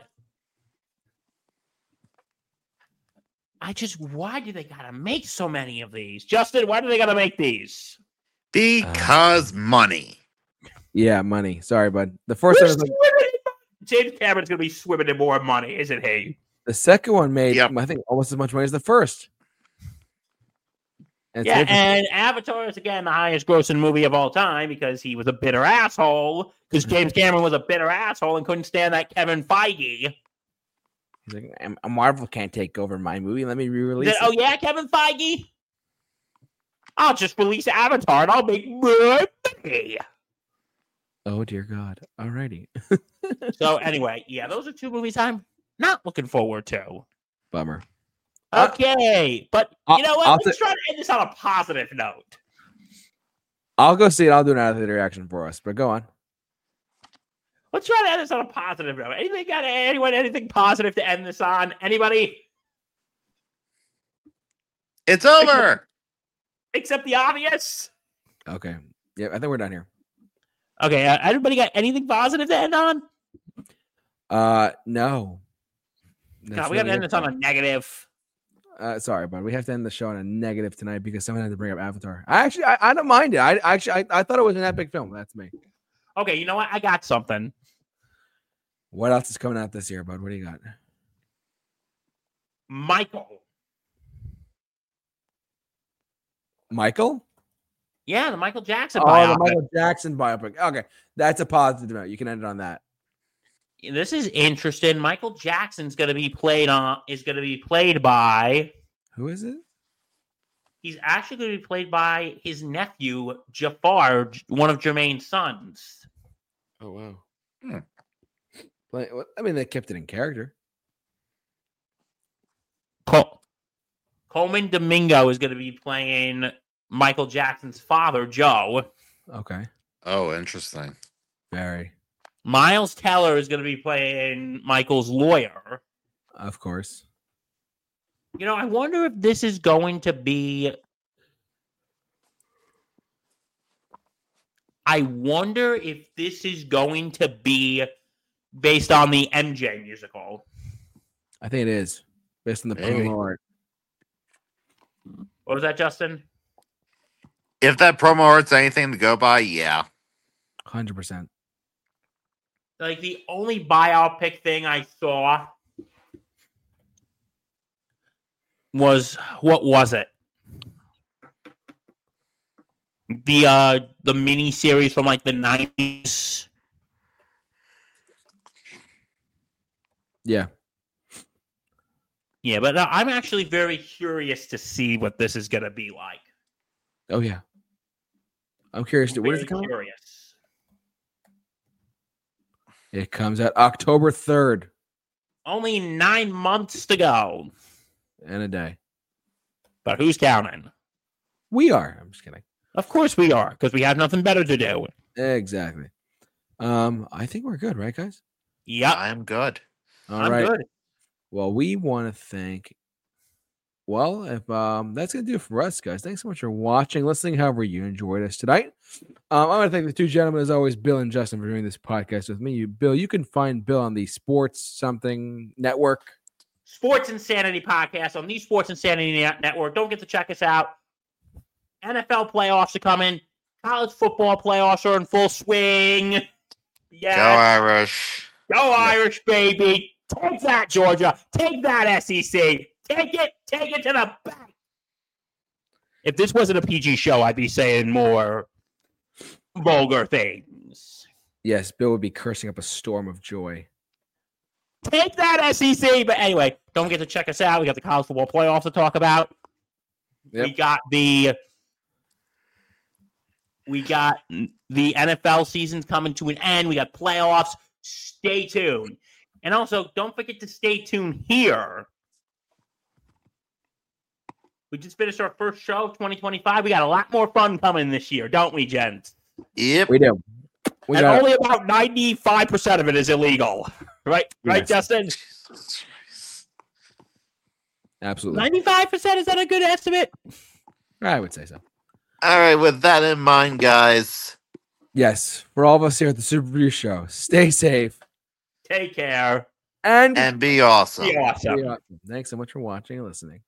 I just, why do they gotta make so many of these? Justin, why do they gotta make these? Because uh, money. Yeah, money. Sorry, bud. The first one was like, James Cameron's gonna be swimming in more money, isn't he? The second one made, yep. I think, almost as much money as the first. And yeah, and Avatar is again the highest grossing movie of all time because he was a bitter asshole. Because James Cameron was a bitter asshole and couldn't stand that Kevin Feige. He's like, Marvel can't take over my movie. Let me re-release it. Oh yeah, Kevin Feige. I'll just release Avatar and I'll make more money. Oh dear God! Alrighty. So anyway, yeah, those are two movies I'm not looking forward to. Bummer. Okay, but you know what? I'll Let's th- try to end this on a positive note. I'll go see it. I'll do an out-of-theater reaction for us, but go on. Let's try to end this on a positive note. Anything got anyone? Anything positive to end this on? Anybody? It's over. Except, except the obvious. Okay. Yeah, I think we're done here. Okay. Uh, everybody got anything positive to end on? Uh, no. God, we got to end this on a negative. Uh, sorry, but we have to end the show on a negative tonight because someone had to bring up Avatar. I actually, I, I don't mind it. I actually, I, I thought it was an epic film. That's me. Okay, you know what? I got something. What else is coming out this year, bud? What do you got? Michael. Michael? Yeah, the Michael Jackson oh, biopic. the Michael Jackson biopic. Okay, that's a positive note. You can end it on that. This is interesting. Michael Jackson's going to be played on. Is going to be played by. Who is it? He's actually going to be played by his nephew Jafar, one of Jermaine's sons. Oh wow! Hmm. Play, I mean, they kept it in character. Col- Coleman Domingo is going to be playing Michael Jackson's father, Joe. Okay. Oh, interesting. Very. Miles Teller is going to be playing Michael's lawyer. Of course. You know, I wonder if this is going to be... I wonder if this is going to be based on the M J musical. I think it is. Based on the Maybe. promo art. What was that, Justin? If that promo art's anything to go by, yeah. one hundred percent. Like, the only biopic thing I saw was, what was it? The uh the mini series from like the nineties. Yeah. Yeah, but uh, I'm actually very curious to see what this is gonna be like. Oh yeah. I'm curious. To, what is it coming? Curious. It comes out October third. Only nine months to go. And a day. But who's counting? We are. I'm just kidding. Of course we are, because we have nothing better to do. Exactly. Um, I think we're good, right, guys? Yep. I'm good. All I'm right. good. Well, we want to thank. Well, if um, that's gonna do it for us, guys. Thanks so much for watching, listening. However, you enjoyed us tonight. Um, I want to thank the two gentlemen, as always, Bill and Justin, for doing this podcast with me. You, Bill, you can find Bill on the Sports Something Network. Sports Insanity Podcast on the Sports Insanity Network. Don't get to check us out. N F L playoffs are coming. College football playoffs are in full swing. Yeah. Go Irish. Go Irish, baby. Take that, Georgia. Take that, S E C. Take it. Take it to the back. If this wasn't a P G show, I'd be saying more vulgar things. Yes, Bill would be cursing up a storm of joy. Take that, S E C. But anyway, don't forget to check us out. We got the college football playoffs to talk about. Yep. We got the we got the N F L season's coming to an end. We got playoffs. Stay tuned. And also, don't forget to stay tuned here. We just finished our first show, twenty twenty-five. We got a lot more fun coming this year, don't we, gents? Yep. We do. We and got only about ninety-five percent of it is illegal. Right? Right, Yes. Justin? Absolutely. ninety-five percent? Is that a good estimate? I would say so. All right, with that in mind, guys. Yes. For all of us here at the Super Review Show, stay safe Take care. and, And be awesome. Be awesome. be awesome. Thanks so much for watching and listening.